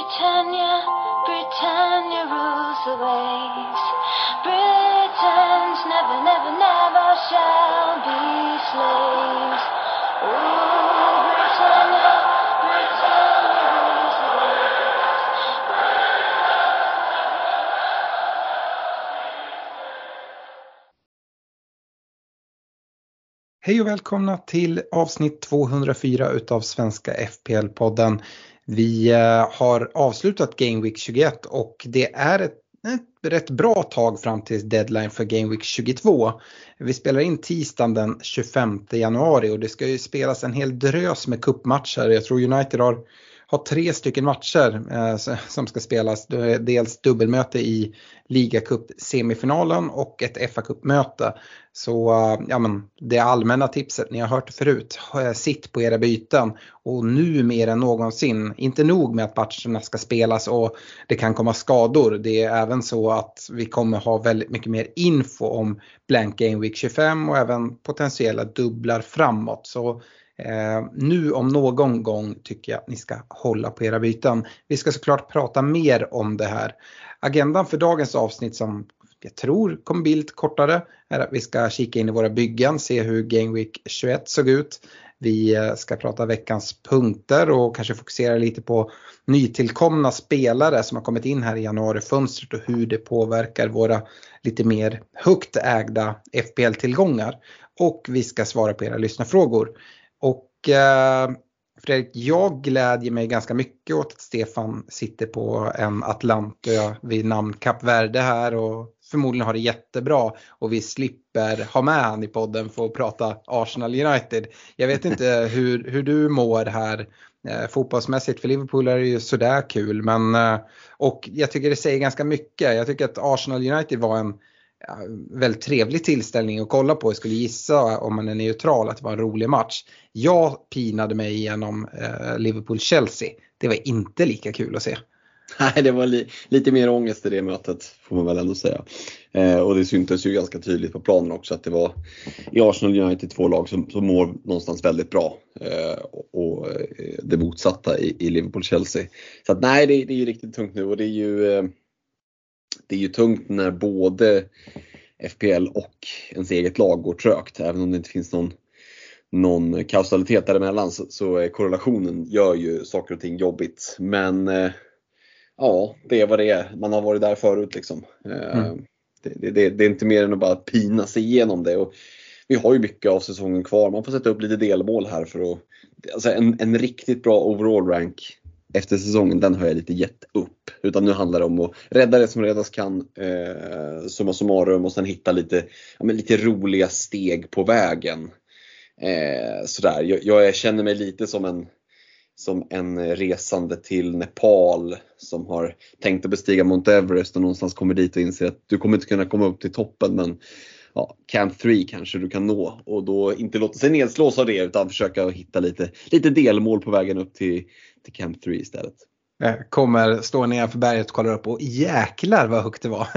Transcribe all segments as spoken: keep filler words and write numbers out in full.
Britannia, Britannia rules the waves. Britons never, never, never shall be slaves. Oh, Britannia, Britannia rules the waves. Hej och välkomna till avsnitt tvåhundrafyra utav Svenska F P L-podden. Vi har avslutat Game Week tjugoett och det är ett, ett rätt bra tag fram till deadline för Game Week tjugotvå. Vi spelar in tisdagen den tjugofemte januari och det ska ju spelas en hel drös med cupmatcher. Jag tror United har, har tre stycken matcher eh, som ska spelas. Dels dubbelmöte i ligacup semifinalen och ett F A-cupmöte. Så ja, men det allmänna tipset, ni har hört det förut, sitt på era byten och nu mer än någonsin, inte nog med att matcherna ska spelas och det kan komma skador, det är även så att vi kommer ha väldigt mycket mer info om blank Game Week tjugofem och även potentiella dubblar framåt. Så eh, nu om någon gång tycker jag att ni ska hålla på era byten. Vi ska såklart prata mer om det här. Agendan för dagens avsnitt, som jag tror kommer bli lite kortare, är att vi ska kika in i våra byggen, se hur Game Week tjugoett såg ut. Vi ska prata veckans punkter och kanske fokusera lite på nytillkomna spelare som har kommit in här i januari-fönstret och hur det påverkar våra lite mer högt ägda F P L-tillgångar. Och vi ska svara på era lyssnarfrågor. Och eh, Fredrik, jag glädjer mig ganska mycket åt att Stefan sitter på en Atlantö vid namn Kap Verde här och förmodligen har det jättebra och vi slipper ha med han i podden för att prata Arsenal United. Jag vet inte hur, hur du mår här eh, fotbollsmässigt, för Liverpool är det ju sådär kul, men eh, och jag tycker det säger ganska mycket. Jag tycker att Arsenal United var en ja, väldigt trevlig tillställning att kolla på. Jag skulle gissa, om man är neutral, att det var en rolig match. Jag pinade mig igenom eh, Liverpool-Chelsea. Det var inte lika kul att se. Nej, det var li- lite mer ångest i det mötet, får man väl ändå säga. Eh, och det syntes ju ganska tydligt på planen också att det var i Arsenal United två lag som, som mår någonstans väldigt bra. Eh, och, och det motsatta i, i Liverpool-Chelsea. Så att nej, det, det är ju riktigt tungt nu. Och det är ju, eh, det är ju tungt när både F P L och ens eget lag går trögt. Även om det inte finns någon, någon kausalitet däremellan så, så är korrelationen gör ju saker och ting jobbigt. Men... Eh, Ja, det är vad det är. Man har varit där förut liksom. Mm. Det, det, det är inte mer än att bara pina sig igenom det. Och vi har ju mycket av säsongen kvar. Man får sätta upp lite delmål här för att... Alltså en, en riktigt bra overall rank efter säsongen, den har jag lite gett upp. Utan nu handlar det om att rädda det som räddas kan. Eh, summa summarum och sen hitta lite, ja, men lite roliga steg på vägen. Eh, sådär. Jag, jag känner mig lite som en... som en resande till Nepal som har tänkt att bestiga Mount Everest och någonstans kommer dit och inser att du kommer inte kunna komma upp till toppen, men ja, Camp tre kanske du kan nå, och då inte låta sig nedslås av det utan försöka hitta lite, lite delmål på vägen upp till, till Camp tre istället. Jag kommer stå ner för berget och kolla upp och jäklar vad högt det var.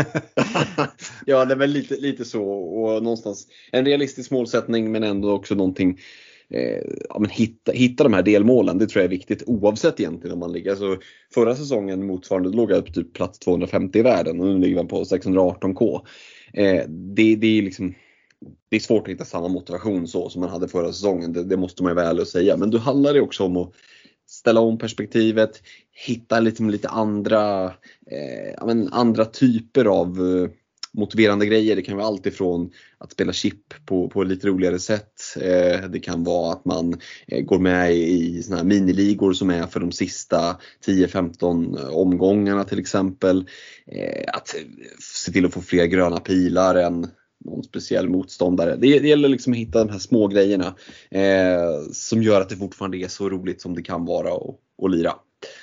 Ja, det är väl lite, lite så, och någonstans en realistisk målsättning men ändå också någonting. Eh, ja, men hitta, hitta de här delmålen, det tror jag är viktigt oavsett egentligen om man ligger. Alltså, förra säsongen motsvarande låg jag på typ plats tvåhundrafemtio i världen och nu ligger man på sexhundraarton k. Eh, det, det, är liksom, det är svårt att hitta samma motivation så som man hade förra säsongen, det, det måste man ju väl säga. Men då handlar det också om att ställa om perspektivet, hitta lite, lite andra, eh, ja, men andra typer av eh, motiverande grejer. Det kan vara allt ifrån att spela chip på, på lite roligare sätt. Eh, det kan vara att man eh, går med i såna här miniligor som är för de sista tio femton omgångarna till exempel. Eh, att se till att få fler gröna pilar än någon speciell motståndare. Det, det gäller liksom att hitta de här små grejerna eh, som gör att det fortfarande är så roligt som det kan vara och, och lira.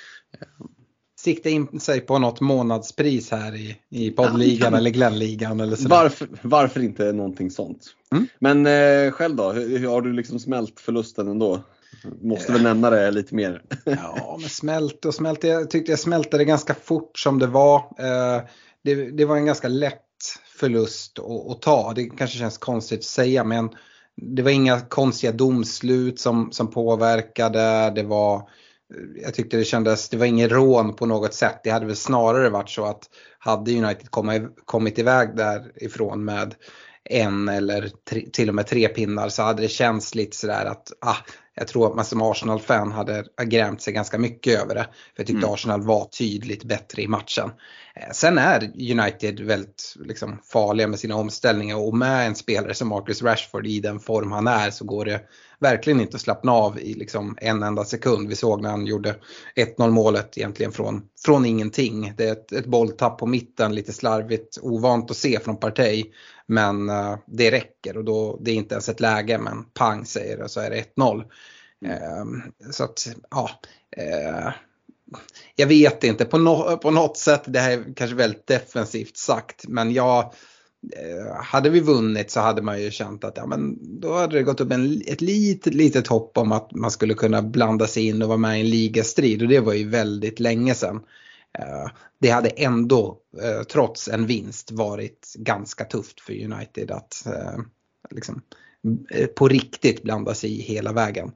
Sikta in sig på något månadspris här i, i poddligan ja, eller Glenligan eller sådär. Varför, varför inte någonting sånt? Mm. Men eh, själv då, hur, hur har du liksom smält förlusten ändå? Måste väl nämna det lite mer. Ja, men smält och smält. Jag tyckte jag smälte det ganska fort som det var. Eh, det, det var en ganska lätt förlust att, att ta. Det kanske känns konstigt att säga, men det var inga konstiga domslut som, som påverkade. Det var jag tyckte det kändes, det var ingen rån på något sätt. Det hade väl snarare varit så att hade United kommit, kommit iväg därifrån med en eller tre, till och med tre pinnar, så hade det känts lite sådär att ah, jag tror att man som Arsenal-fan hade grämt sig ganska mycket över det. För jag tyckte mm. Arsenal var tydligt bättre i matchen. Sen är United väldigt liksom, farliga med sina omställningar, och med en spelare som Marcus Rashford i den form han är, så går det verkligen inte att slappna av i liksom en enda sekund. Vi såg när han gjorde ett noll målet egentligen från, från ingenting. Det är ett, ett bolltapp på mitten, lite slarvigt, ovant att se från Partey. Men uh, det räcker, och då, det är inte ens ett läge, men pang säger det, så är det ett noll. Mm. Uh, så att, ja... Uh, jag vet inte, på, no- på något sätt, det här är kanske väldigt defensivt sagt, men jag, eh, hade vi vunnit så hade man ju känt att ja, men då hade det gått upp en, ett litet, litet hopp om att man skulle kunna blanda sig in och vara med i en ligastrid, och det var ju väldigt länge sedan. Eh, det hade ändå, eh, trots en vinst, varit ganska tufft för United att eh, liksom, eh, på riktigt blanda sig i hela vägen.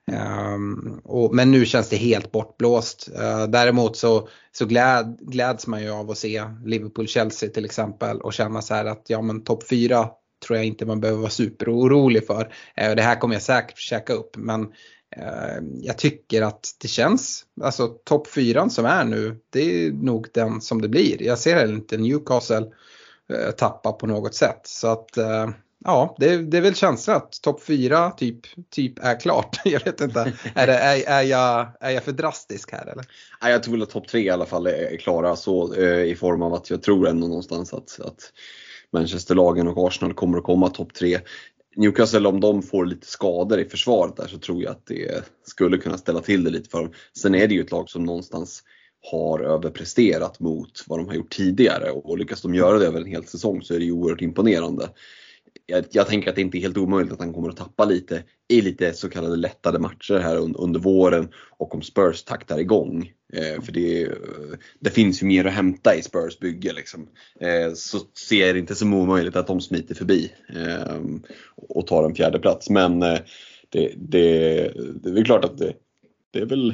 Um, och, men nu känns det helt bortblåst. Uh, däremot så, så gläd, gläds man ju av att se Liverpool-Chelsea till exempel, och känna så här att ja, men topp fyra tror jag inte man behöver vara superorolig för. Uh, det här kommer jag säkert käka upp, men uh, jag tycker att det känns, alltså topp fyran som är nu, det är nog den som det blir. Jag ser inte Newcastle uh, tappa på något sätt, så att uh, ja, det, det är väl känslan att topp fyra typ, typ är klart. Jag vet inte, är, det, är, är, jag, är jag för drastisk här eller? Nej, jag tror väl att topp tre i alla fall är klara, så eh, i form av att jag tror ändå någonstans att, att Manchesterlagen och Arsenal kommer att komma topp tre. Newcastle, om de får lite skador i försvaret där, så tror jag att det skulle kunna ställa till det lite för dem. Sen är det ju ett lag som någonstans har överpresterat mot vad de har gjort tidigare, och lyckas de göra det över en hel säsong så är det ju oerhört imponerande. Jag, jag tänker att det inte är helt omöjligt att han kommer att tappa lite i lite så kallade lättade matcher här under, under våren, och om Spurs taktar igång. Eh, för det, det finns ju mer att hämta i Spurs bygge liksom. Eh, så ser jag det inte som omöjligt att de smiter förbi eh, och tar en fjärde plats. Men eh, det, det, det är väl klart att det, det är väl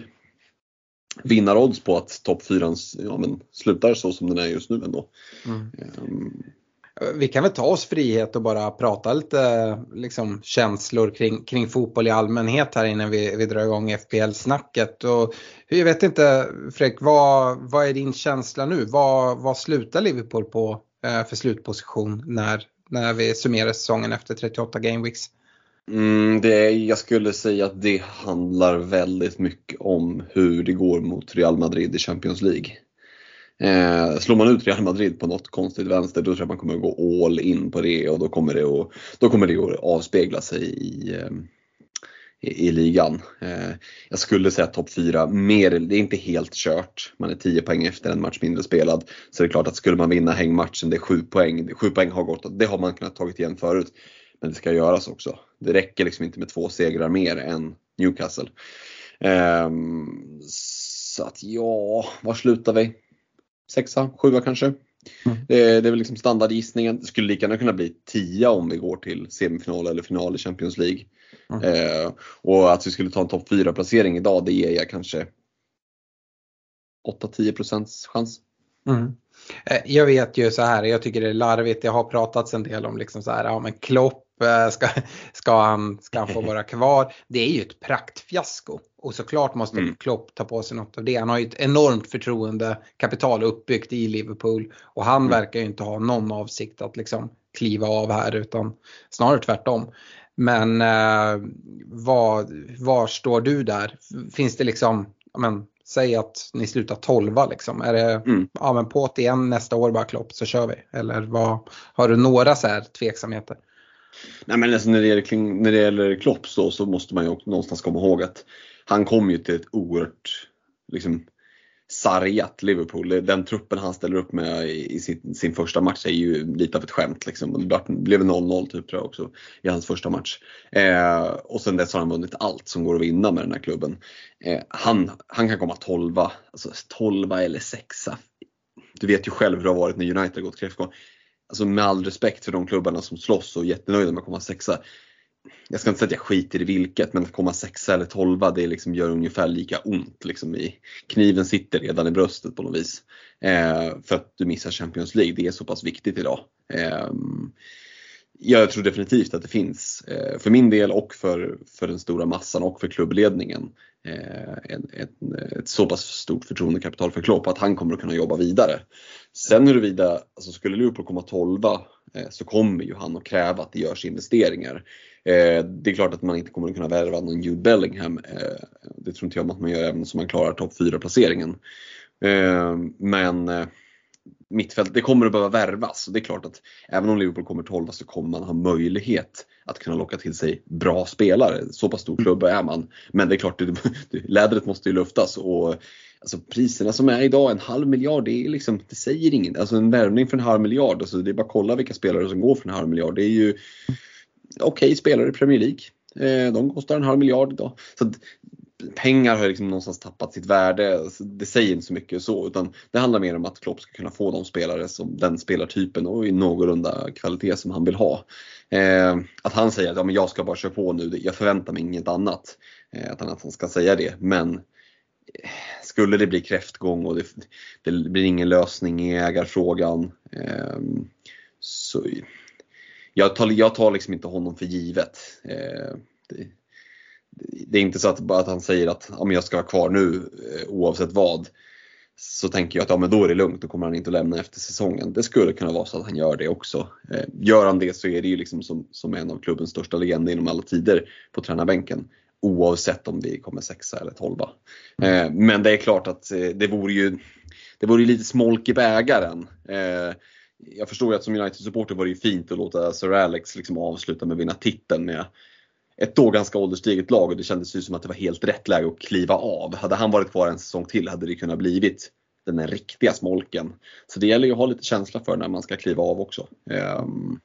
vinnarodds på att topp fyran ja, men slutar så som den är just nu ändå. Mm. Eh, Vi kan väl ta oss frihet och bara prata lite liksom, känslor kring, kring fotboll i allmänhet här innan vi, vi drar igång F P L-snacket. Och, jag vet inte, Fredrik, vad, vad är din känsla nu? Vad, vad slutar Liverpool på eh, för slutposition när, när vi summerar säsongen efter trettioåtta gameweeks? Mm, det, jag skulle säga att det handlar väldigt mycket om hur det går mot Real Madrid i Champions League. Eh, slår man ut Real Madrid på något konstigt vänster, då tror jag man kommer att gå all in på det, och då kommer det att, då kommer det att avspegla sig i, eh, i, i ligan. Eh, jag skulle säga topp fyra, mer, det är inte helt kört. Man är tio poäng efter en match mindre spelad, så det är klart att skulle man vinna hängmatchen, det är sju poäng. sju poäng har gått, det har man kunnat tagit igen förut, men det ska göras också. Det räcker liksom inte med två segrar mer än Newcastle. Eh, så att ja, var slutar vi? Sexa, sjua kanske. Mm. Det, det är väl liksom standardgissningen. Det skulle lika gärna kunna bli tia om vi går till semifinal eller final i Champions League. Mm. Eh, och att vi skulle ta en topp fyra placering idag, det ger jag kanske åtta till tio procents chans. Mm. Jag vet ju så här, jag tycker det är larvigt. Jag har pratat en del om liksom så här, ja men Klopp, ska, ska, han, ska han få vara kvar? Det är ju ett praktfiasko. Och såklart måste mm. Klopp ta på sig något av det. Han har ju ett enormt förtroende kapital uppbyggt i Liverpool. Och han mm. verkar ju inte ha någon avsikt att liksom kliva av här, utan snarare tvärtom. Men eh, var, var står du där? Finns det liksom, ja men, säg att ni slutar tolva liksom. Är det mm. ja, men på till igen nästa år bara Klopp, så kör vi? Eller vad, har du några så här tveksamheter? Nej, men alltså när, det gäller, när det gäller Klopp så, så måste man ju någonstans komma ihåg att han kom ju till ett oerhört liksom, sargat Liverpool. Den truppen han ställer upp med i sin, sin första match är ju lite av ett skämt. Liksom. Det blev noll noll typ, tror jag också i hans första match. Eh, och sen dess har han vunnit allt som går att vinna med den här klubben. Eh, han, han kan komma tolva, alltså tolva eller sexa. Du vet ju själv hur det har varit när United har gått kräftgång. Alltså med all respekt för de klubbarna som slåss och jättenöjda med att komma sexa. jag ska inte säga att jag skiter i vilket, men att komma sexa eller tolva, det liksom gör ungefär lika ont liksom i, kniven sitter redan i bröstet på något vis. Eh, för att du missar Champions League, det är så pass viktigt idag. Eh, jag tror definitivt att det finns, eh, för min del och för, för den stora massan och för klubbledningen, eh, en, en, ett så pass stort förtroendekapital för Klopp att han kommer att kunna jobba vidare. Sen huruvida, alltså skulle Liverpool komma tolva, eh, så kommer ju han att kräva att det görs investeringar. Eh, det är klart att man inte kommer att kunna värva någon Jude Bellingham. Eh, det tror inte jag att man gör även om man klarar topp fyra placeringen. Eh, men eh, mittfält, det kommer att behöva värvas. Och det är klart att även om Liverpool kommer tolva så kommer man ha möjlighet att kunna locka till sig bra spelare. Så pass stor klubb är man. Men det är klart, det, det, lädret måste ju luftas. Och alltså, priserna som är idag, en halv miljard, det är liksom, det säger ingen. Alltså en värvning för en halv miljard, alltså, det är bara att kolla vilka spelare som går för en halv miljard. Det är ju okej okay, spelare i Premier League. Eh, de kostar en halv miljard idag. Så att, pengar har liksom någonstans tappat sitt värde. Alltså, det säger inte så mycket så, utan det handlar mer om att Klopp ska kunna få de spelare som den spelartypen och i någorlunda kvalitet som han vill ha. Eh, att han säger att ja, men jag ska bara köra på nu, jag förväntar mig inget annat. Eh, att, han, att han ska säga det, men skulle det bli kräftgång och det, det blir ingen lösning i ägarfrågan, eh, så jag tar, jag tar liksom inte honom för givet. Eh, det, det är inte så att, bara att han säger att om jag ska vara kvar nu eh, oavsett vad, så tänker jag att ja, men då är det lugnt, då kommer han inte att lämna efter säsongen. Det skulle kunna vara så att han gör det också. Eh, gör han det så är det ju liksom som, som en av klubbens största legender inom alla tider på tränarbänken. Oavsett om vi kommer sexa eller tolva. Eh, men det är klart att eh, det vore ju det vore ju lite smolk i bägaren. Eh, jag förstår ju att som United-supporter var det ju fint att låta Sir Alex liksom avsluta med att vinna titeln med ett då ganska ålderstiget lag, och det kändes ju som att det var helt rätt läge att kliva av. Hade han varit kvar en säsong till hade det kunnat blivit den här riktiga smolken. Så det gäller ju att ha lite känsla för när man ska kliva av också. Um,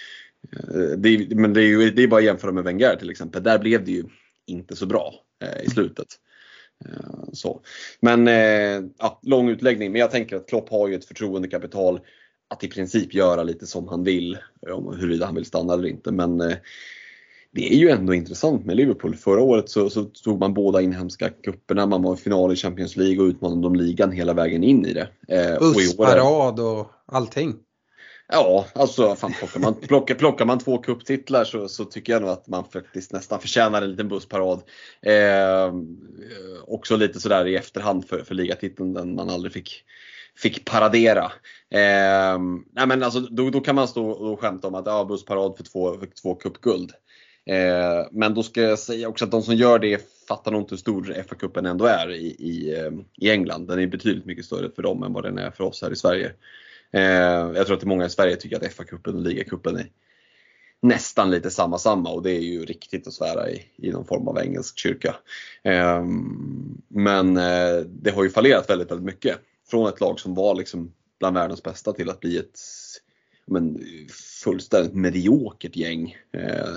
det, men det är ju det är bara att jämföra med Wenger till exempel. Där blev det ju inte så bra eh, i slutet. Uh, så. Men eh, ja, lång utläggning. Men jag tänker att Klopp har ju ett förtroendekapital att i princip göra lite som han vill, om huruvida han vill stanna eller inte. Men eh, det är ju ändå intressant med Liverpool. Förra året så, så tog man båda inhemska kupperna. Man var i final i Champions League och utmanade om ligan hela vägen in i det. Eh, Bussparad och, och allting. Ja, alltså fan, plockar, man, plockar, plockar man två kupptitlar så, så tycker jag nog att man faktiskt nästan förtjänar en liten bussparad. Eh, också lite sådär i efterhand för, för ligatiteln, den man aldrig fick, fick paradera. Eh, nej men alltså, då, då kan man stå och skämta om att ja, bussparad för två, för två kuppguld. Eh, men då ska jag säga också att de som gör det fattar nog inte hur stor F A-cupen ändå är i, i, i England. Den är betydligt mycket större för dem än vad den är för oss här i Sverige. Eh, jag tror att många i Sverige tycker att F A-cupen och ligacupen är nästan lite samma samma, och det är ju riktigt att svära i, i någon form av engelsk kyrka. Eh, men eh, det har ju fallerat väldigt, väldigt mycket. Från ett lag som var liksom bland världens bästa till att bli ett men, fullständigt mediokert gäng. Eh,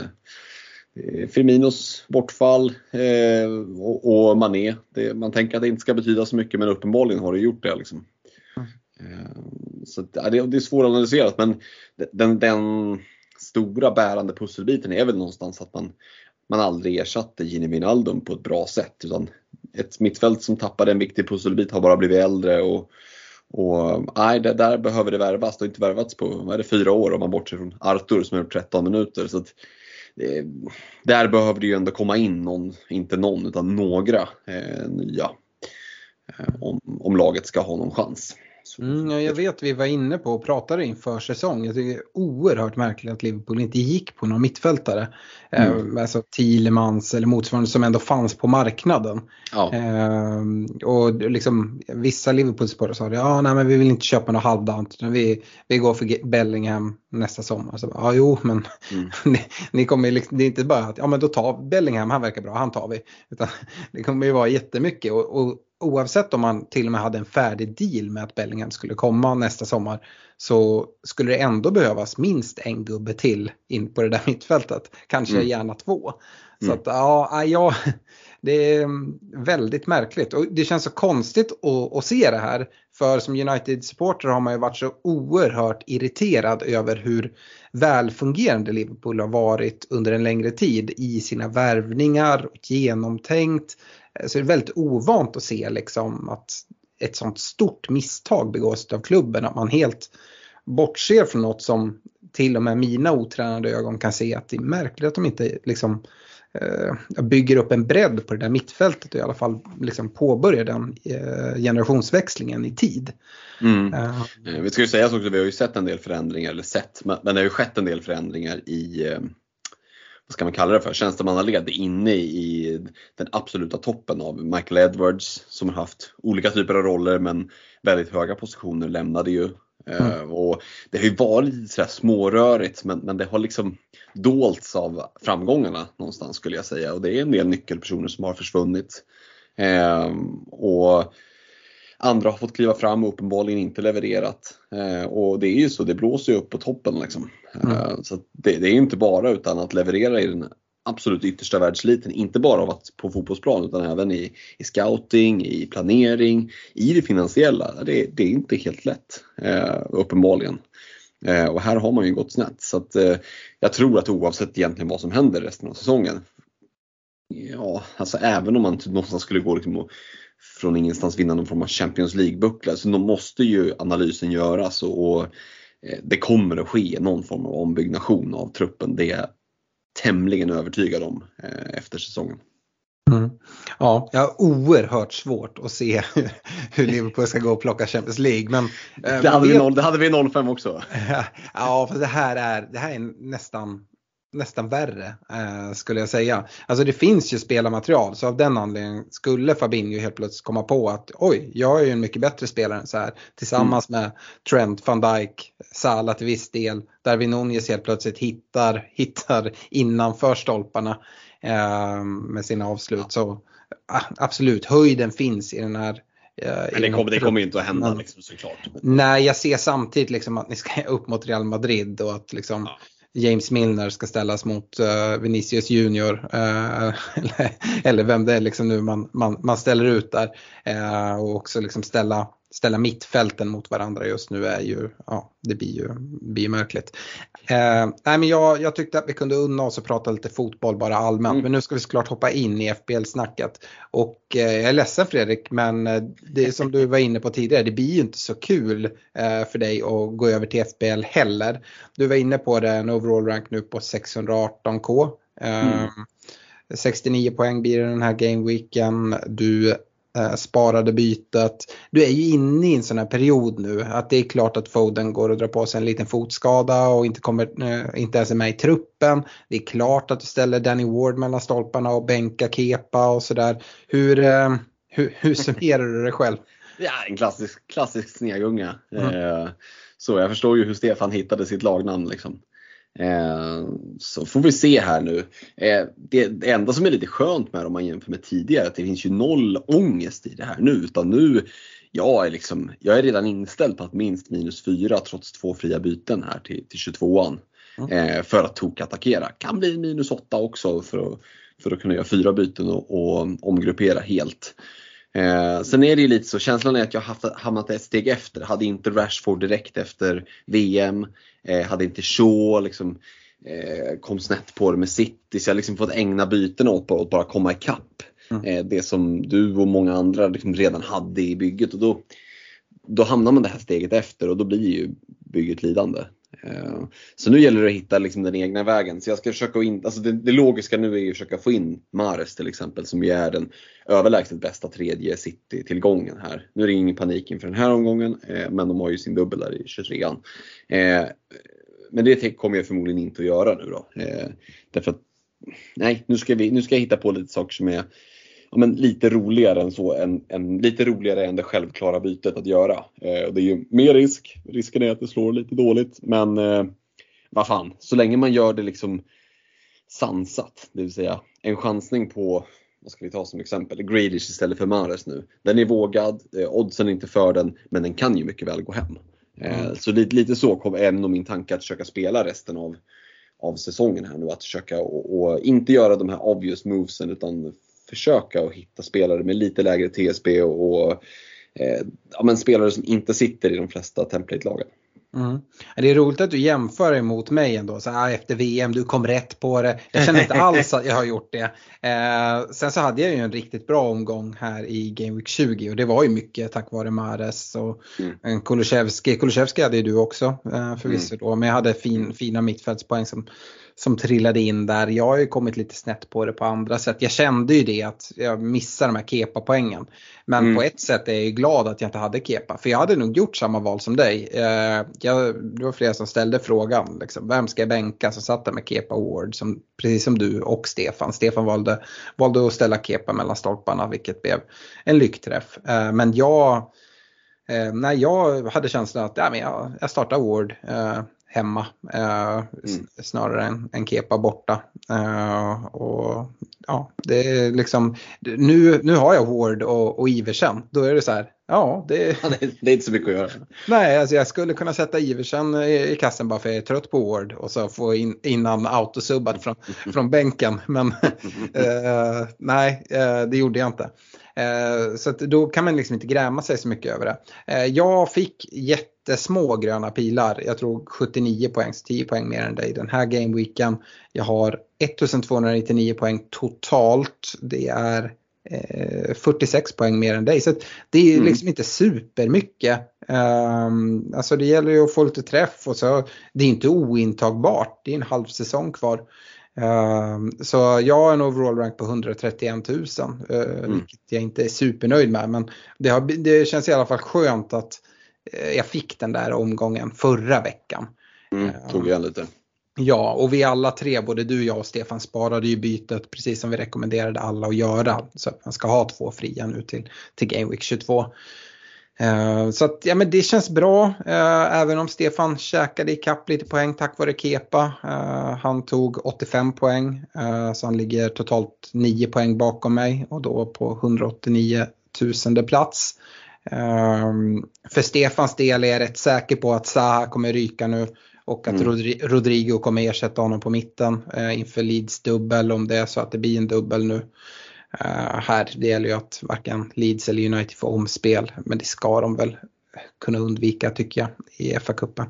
Firminos bortfall eh, och, och Mané. Det, man tänker att det inte ska betyda så mycket, men uppenbarligen har det gjort det liksom. Eh, så det, det är svåranalyserat, men den, den stora bärande pusselbiten är väl någonstans att man, man aldrig ersatte Gini Wijnaldum på ett bra sätt, utan ett mittfält som tappade en viktig pusselbit har bara blivit äldre, och Och nej, det där behöver det värvas. Det har inte värvats på, vad är det, fyra år om man bortser från Arthur som har gjort tretton minuter. Så att, eh, där behöver det ju ändå komma in någon, inte någon utan några eh, nya eh, om, om laget ska ha någon chans. Mm, ja, jag vet, vi var inne på och pratade inför säsong. Jag tycker det är oerhört märkligt att Liverpool inte gick på någon mittfältare. Mm. Eh, alltså Tielemans eller motsvarande som ändå fanns på marknaden. Ja. Eh, och liksom vissa Liverpool-supportrar sa det, ja nej men vi vill inte köpa något halvdant. Vi, vi går för Bellingham nästa sommar. Så, ja jo men mm. ni, ni kommer liksom, det är inte bara att ja men då tar Bellingham, han verkar bra, han tar vi. Utan det kommer ju vara jättemycket, och, och oavsett om man till och med hade en färdig deal med att Bellingham skulle komma nästa sommar, så skulle det ändå behövas minst en gubbe till in på det där mittfältet. Kanske mm. gärna två. Så mm. att ja, ja det är väldigt märkligt och det känns så konstigt att, att se det här. För som United-supporter har man ju varit så oerhört irriterad över hur välfungerande Liverpool har varit under en längre tid i sina värvningar och genomtänkt. Så det är väldigt ovant att se liksom att ett sånt stort misstag begås av klubben, att man helt bortser från något som till och med mina otränade ögon kan se att det är märkligt att de inte liksom eh, bygger upp en bredd på det där mittfältet och i alla fall liksom påbörjar den eh, generationsväxlingen i tid. Mm. Uh. Vi ska ju säga så också, vi har ju sett en del förändringar, eller sett, men det har ju skett en del förändringar i eh, vad ska man kalla det för, tjänstemannaled inne i den absoluta toppen av Michael Edwards som har haft olika typer av roller men väldigt höga positioner lämnade ju. Mm. Uh, och det har ju varit lite sådär smårörigt men, men det har liksom dolts av framgångarna någonstans skulle jag säga, och det är en del nyckelpersoner som har försvunnit uh, och andra har fått kliva fram och uppenbarligen inte levererat. Eh, och det är ju så, det blåser ju upp på toppen liksom. Eh, mm. Så det, det är inte bara utan att leverera i den absolut yttersta världsliten. Inte bara av att på fotbollsplan utan även i, i scouting, i planering, i det finansiella. Det, det är inte helt lätt, eh, uppenbarligen. Eh, och här har man ju gått snett. Så att, eh, jag tror att oavsett egentligen vad som händer resten av säsongen. Ja, alltså även om man någonstans skulle gå liksom och från ingenstans vinna någon form av Champions League-buckla, så då måste ju analysen göras och, och eh, det kommer att ske någon form av ombyggnation av truppen. Det är jag tämligen övertygad om eh, efter säsongen. Mm. Ja, jag har oerhört svårt att se hur, hur Liverpool ska gå och plocka Champions League. Men, eh, det, hade vi noll, det hade vi noll fem också. Ja, för det här är, det här är nästan... nästan värre eh, skulle jag säga. Alltså det finns ju spelarmaterial, så av den anledningen skulle Fabinho helt plötsligt komma på att oj, jag är ju en mycket bättre spelare än så här. Tillsammans mm. med Trent, Van Dijk, Salah till viss del. Darwin Núñez helt plötsligt hittar, hittar innanför stolparna eh, med sina avslut. Så ah, absolut, höjden finns i den här. Men det kommer, det kommer ju inte att hända liksom, såklart. Nej, jag ser samtidigt liksom att ni ska upp mot Real Madrid och att liksom ja. James Milner ska ställas mot uh, Vinicius Junior uh, eller, eller vem det är liksom nu man, man, man ställer ut där uh, och också liksom ställa, ställa mittfälten mot varandra just nu är ju, ja det blir ju, blir ju märkligt. Uh, nej men jag, jag tyckte att vi kunde unna oss och prata lite fotboll bara allmänt, mm. men nu ska vi såklart hoppa in i F B L-snacket och uh, jag är ledsen Fredrik, men uh, det är som du var inne på tidigare, det blir ju inte så kul uh, för dig att gå över till F B L heller. Du var inne på det, en overall rank nu på sexhundraarton k. Uh, mm. sextionio poäng blir det den här gameweeken. Du eh, sparade bytet. Du är ju inne i en sån här period nu att det är klart att Foden går och drar på sig en liten fotskada och inte, kommer, eh, inte ens är med i truppen. Det är klart att du ställer Danny Ward mellan stolparna och bänka Kepa och sådär. Hur, eh, hur, hur summerar du det själv? Ja, en klassisk, klassisk snegunga. Mm. Eh, så jag förstår ju hur Stefan hittade sitt lagnamn liksom. Eh, så får vi se här nu. Eh, det, det enda som är lite skönt med om man jämför med tidigare, att det finns ju noll ångest i det här nu, utan nu jag är, liksom, jag är redan inställd på att minst minus fyra trots två fria byten här till, till tjugotvåan mm. eh, för att tokattackera. Kan bli minus åtta också för att, för att kunna göra fyra byten och, och omgruppera helt. Eh, sen är det ju lite så, känslan är att jag har haft, hamnat ett steg efter. Hade inte Rashford direkt efter V M, eh, hade inte Shaw liksom, eh, kom snett på det med City, så jag har liksom fått ägna byten åt att bara komma ikapp mm. eh, det som du och många andra liksom redan hade i bygget, och då, då hamnar man det här steget efter och då blir ju bygget lidande. Uh, så nu gäller det att hitta liksom den egna vägen. Så jag ska försöka in, alltså det, det logiska nu är ju att försöka få in Mahrez till exempel, som ju är den överlägset bästa tredje City-tillgången här. Nu är det ingen panik inför den här omgången, uh, men de har ju sin dubbel där i tjugotrean. Uh, men det kommer jag förmodligen inte att göra nu då. Uh, därför att nej, nu ska, vi, nu ska jag hitta på lite saker som är ja, men lite roligare än så, en, en, lite roligare än det självklara bytet att göra. Eh, det är ju mer risk, risken är att det slår lite dåligt, men eh, vad fan, så länge man gör det liksom sansat, det vill säga en chansning på, vad ska vi ta som exempel, Grealish istället för Mahrez nu, den är vågad, eh, oddsen är inte för den, men den kan ju mycket väl gå hem. Eh, mm. Så lite, lite så kom även min tanke att försöka spela resten av av säsongen här nu, att försöka och, och inte göra de här obvious movesen utan försöka att hitta spelare med lite lägre T S B och, och eh, ja, men spelare som inte sitter i de flesta template-lagen. Mm. Det är roligt att du jämför emot mig ändå. Så här, efter V M, du kom rätt på det. Jag känner inte alls att jag har gjort det. Eh, sen så hade jag ju en riktigt bra omgång här i Game Week tjugo. Och det var ju mycket tack vare Mahrez och mm. Kulusevski. Kulusevski hade ju du också eh, förvisso mm. då. Men jag hade fin, fina mittfältspoäng som, som trillade in där. Jag har ju kommit lite snett på det på andra sätt. Jag kände ju det att jag missade de här Kepa-poängen. Men mm. på ett sätt är jag ju glad att jag inte hade Kepa. För jag hade nog gjort samma val som dig. Eh, jag, det var flera som ställde frågan. Liksom, vem ska jag bänka? Så satt där med Kepa Ward. Som, precis som du och Stefan. Stefan valde, valde att ställa Kepa mellan stolparna. Vilket blev en lyckträff. Eh, men jag, eh, när jag hade känslan att ja, men jag, jag startar Ward eh, hemma. Eh, mm. Snarare än, än Kepa borta. Eh, och ja, det är liksom nu, nu har jag Ward och, och Iversen. Då är det så här, ja, det, ja, det, det är inte så mycket att göra. Nej, alltså jag skulle kunna sätta Iversen i, i kassen bara för jag är trött på Ward och så få in, innan autosubbat från, från bänken. Men eh, nej, eh, det gjorde jag inte. Eh, så att då kan man liksom inte gräma sig så mycket över det. Eh, jag fick jättesmå gröna pilar. Jag tror sjuttionio poäng, så tio poäng mer än dig den här gameweeken. Jag har ettusentvåhundranittionio poäng totalt. Det är eh, fyrtiosex poäng mer än dig. Så att det är mm. liksom inte supermycket. Um, alltså det gäller ju att få lite träff och så. Det är inte ointagbart. Det är en halv säsong kvar. Uh, så jag har en overall rank på etthundratrettioett tusen uh, mm. vilket jag inte är supernöjd med, men det, har, det känns i alla fall skönt att uh, jag fick den där omgången förra veckan. Mm, tog igen lite. Ja, och vi alla tre, både du, jag och Stefan, sparade ju bytet precis som vi rekommenderade alla att göra, så att man ska ha två fria nu till, till Game Week tjugotvå. Uh, så att, ja, men det känns bra, uh, även om Stefan käkade i kapp lite poäng tack vare Kepa. Uh, han tog åttiofem poäng, uh, så han ligger totalt nio poäng bakom mig och då på etthundraåttionio tusende plats. Uh, för Stefans del är jag rätt säker på att Zaha kommer ryka nu och att mm. Rodri- Rodrigo kommer ersätta honom på mitten uh, inför Leeds dubbel, om det är så att det blir en dubbel nu. Uh, här det gäller ju att varken Leeds eller United får omspel, men det ska de väl kunna undvika tycker jag i F A-cupen.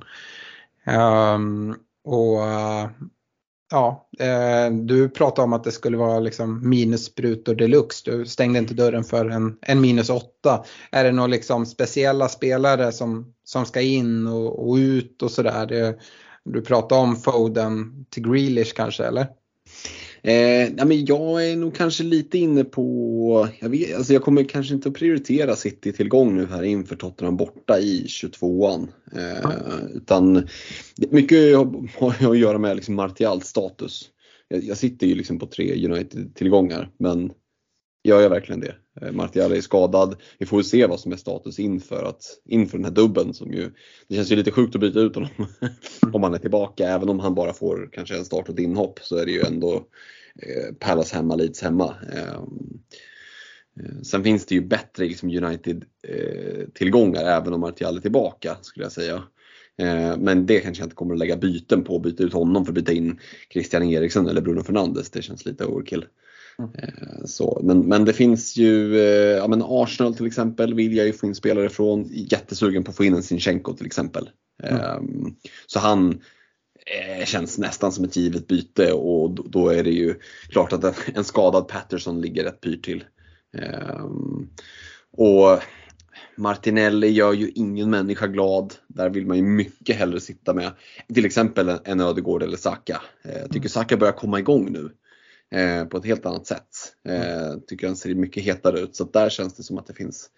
Um, och uh, ja, uh, du pratade om att det skulle vara liksom minussprutor deluxe. Du stängde inte dörren för en, en minus åtta. Är det några liksom speciella spelare som, som ska in och, och ut och sådär? Du pratade om Foden till Grealish kanske, eller? Eh, ja, men jag är nog kanske lite inne på, jag, vet, alltså jag kommer kanske inte att prioritera City-tillgång nu här inför Tottenham borta i tjugotvåan. Eh, mm. Utan mycket har att göra med liksom Martials status. Jag, jag sitter ju liksom på tre United-tillgångar, men jag gör verkligen det. Eh, Martial är skadad. Vi får se vad som är status inför, att, inför den här dubben som ju, det känns ju lite sjukt att byta ut honom om han är tillbaka. Även om han bara får kanske en start och ett inhopp, så är det ju ändå eh, Palace hemma, Leeds hemma. Eh, eh, sen finns det ju bättre liksom United-tillgångar eh, även om Martial är tillbaka, skulle jag säga. Eh, men det kanske jag inte kommer att lägga byten på, byta ut honom för att byta in Christian Eriksen eller Bruno Fernandes. Det känns lite overkill. Mm. Så, men, men det finns ju eh, ja, men Arsenal till exempel vill jag ju få in spelare från, jättesugen på att få in en Zinchenko till exempel. Mm. um, så han eh, känns nästan som ett givet byte, och då, då är det ju klart att en skadad Patterson ligger rätt pyrt till. um, och Martinelli gör ju ingen människa glad. Där vill man ju mycket hellre sitta med till exempel en Ödegård eller Saka. eh, jag tycker Saka börjar komma igång nu Eh, på ett helt annat sätt. Eh, tycker han ser mycket hetare ut. Så där känns det som att det finns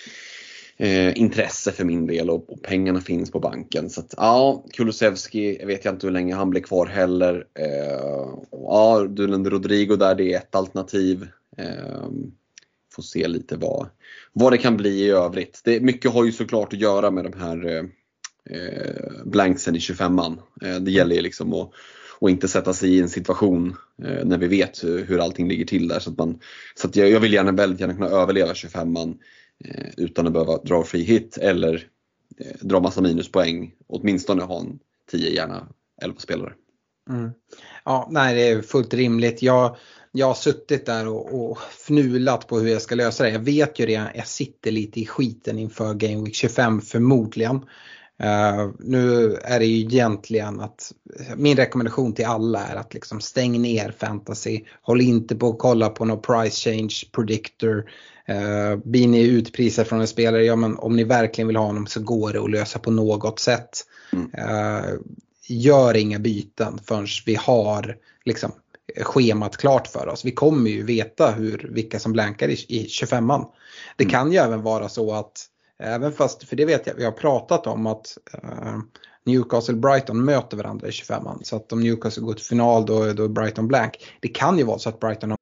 eh, intresse för min del, och, och pengarna finns på banken. Så att, ja, Kulusevski, jag vet jag inte hur länge han blir kvar heller. Eh, och, ja, Dylan Rodrigo där, det är ett alternativ. Eh, får se lite vad, vad det kan bli i övrigt. Det, mycket har ju såklart att göra med de här eh, blanksen i tjugofemman. Eh, det gäller ju liksom att och inte sätta sig i en situation eh, när vi vet hur, hur allting ligger till där. Så att, man, så att jag, jag vill gärna väldigt gärna kunna överleva tjugofemman eh, utan att behöva dra fri hit eller eh, dra massa minuspoäng. Åtminstone ha en tio, gärna elva spelare. Mm. Ja, nej, det är fullt rimligt. Jag, jag har suttit där och, och fnulat på hur jag ska lösa det. Jag vet ju redan, jag sitter lite i skiten inför Game Week tjugofem förmodligen. Uh, nu är det ju egentligen att min rekommendation till alla är att liksom stäng ner fantasy. Håll inte på att kolla på någon price change predictor. Uh, blir ni utprisade från en spelare, ja, men om ni verkligen vill ha honom så går det att lösa på något sätt. Mm. Uh, gör inga byten förrän vi har liksom schemat klart för oss. Vi kommer ju veta hur, vilka som blankar i, i tjugofemman. Det mm. kan ju även vara så att även fast, för det vet jag, vi har pratat om att uh, Newcastle och Brighton möter varandra i tjugofemman. Så att om Newcastle går till final då, då är Brighton blank. Det kan ju vara så att Brighton har...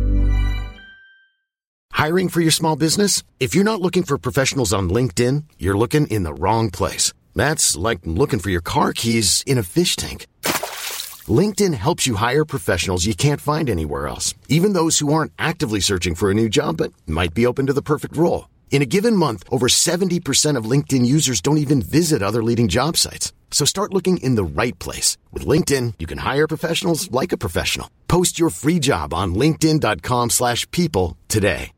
Hiring for your small business? If you're not looking for professionals on LinkedIn, you're looking in the wrong place. That's like looking for your car keys in a fish tank. LinkedIn helps you hire professionals you can't find anywhere else, even those who aren't actively searching for a new job but might be open to the perfect role. In a given month, over seventy percent of LinkedIn users don't even visit other leading job sites. So start looking in the right place. With LinkedIn, you can hire professionals like a professional. Post your free job on linkedin dot com slash people today.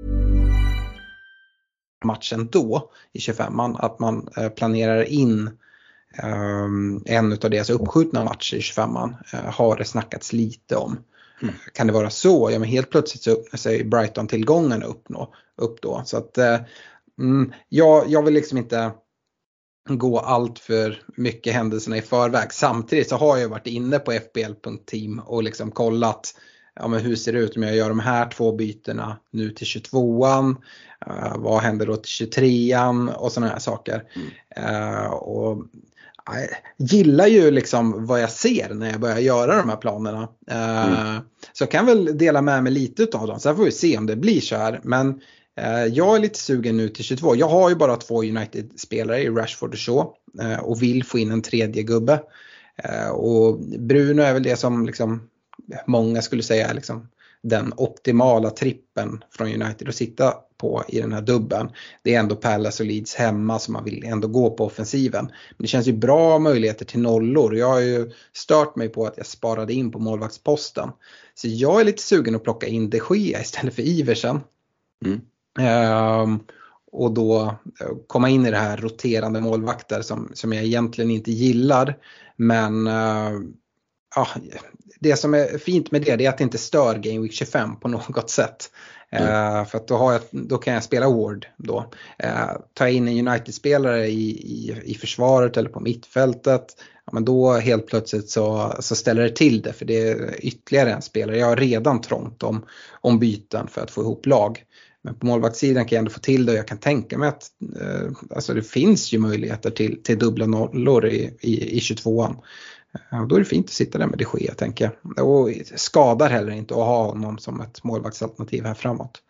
Matchen då i tjugofemman, att man planerar in um, en av deras uppskjutna matcher i tjugofemman uh, har det snackats lite om. Mm. Kan det vara så? Ja, men helt plötsligt så öppnar sig Brighton-tillgången upp, nå, upp då. Så att eh, mm, jag, jag vill liksom inte gå allt för mycket händelserna i förväg. Samtidigt så har jag varit inne på f b l punkt team och liksom kollat, ja, men hur ser det ut om jag gör de här två bytena nu till tjugotvåan? Uh, vad händer då till tjugotrean? Och sådana här saker. Mm. Uh, och jag gillar ju liksom vad jag ser när jag börjar göra de här planerna. Mm. Så jag kan väl dela med mig lite av dem. Sen får vi se om det blir så här. Men jag är lite sugen nu till tjugotvå. Jag har ju bara två United-spelare i Rashford och Shaw. Och vill få in en tredje gubbe. Och Bruno är väl det som liksom många skulle säga är liksom den optimala trippen från United att sitta på i den här dubben. Det är ändå Palace och Leeds hemma som man vill ändå gå på offensiven. Men det känns ju bra möjligheter till nollor. Jag har ju stört mig på att jag sparade in på målvaktsposten. Så jag är lite sugen att plocka in De Gea istället för Iversen. Mm. Um, och då komma in i det här roterande målvakter som, som jag egentligen inte gillar. Men uh, ja, det som är fint med det, det är att det inte stör Game Week tjugofem på något sätt. Mm. Uh, för att då, har jag, då kan jag spela Ward då. Uh, ta in en United-spelare i, i, i försvaret eller på mittfältet. Ja, men då helt plötsligt så, så ställer det till det. För det är ytterligare en spelare. Jag har redan trångt om, om byten för att få ihop lag. Men på målvaktssidan kan jag ändå få till det. Och jag kan tänka mig att uh, alltså det finns ju möjligheter till, till dubbla nollor i, i, i tjugotvåan. Då är det fint att sitta där med De Gea, tänker jag. Och skadar heller inte att ha honom som ett målvaktsalternativ här framåt.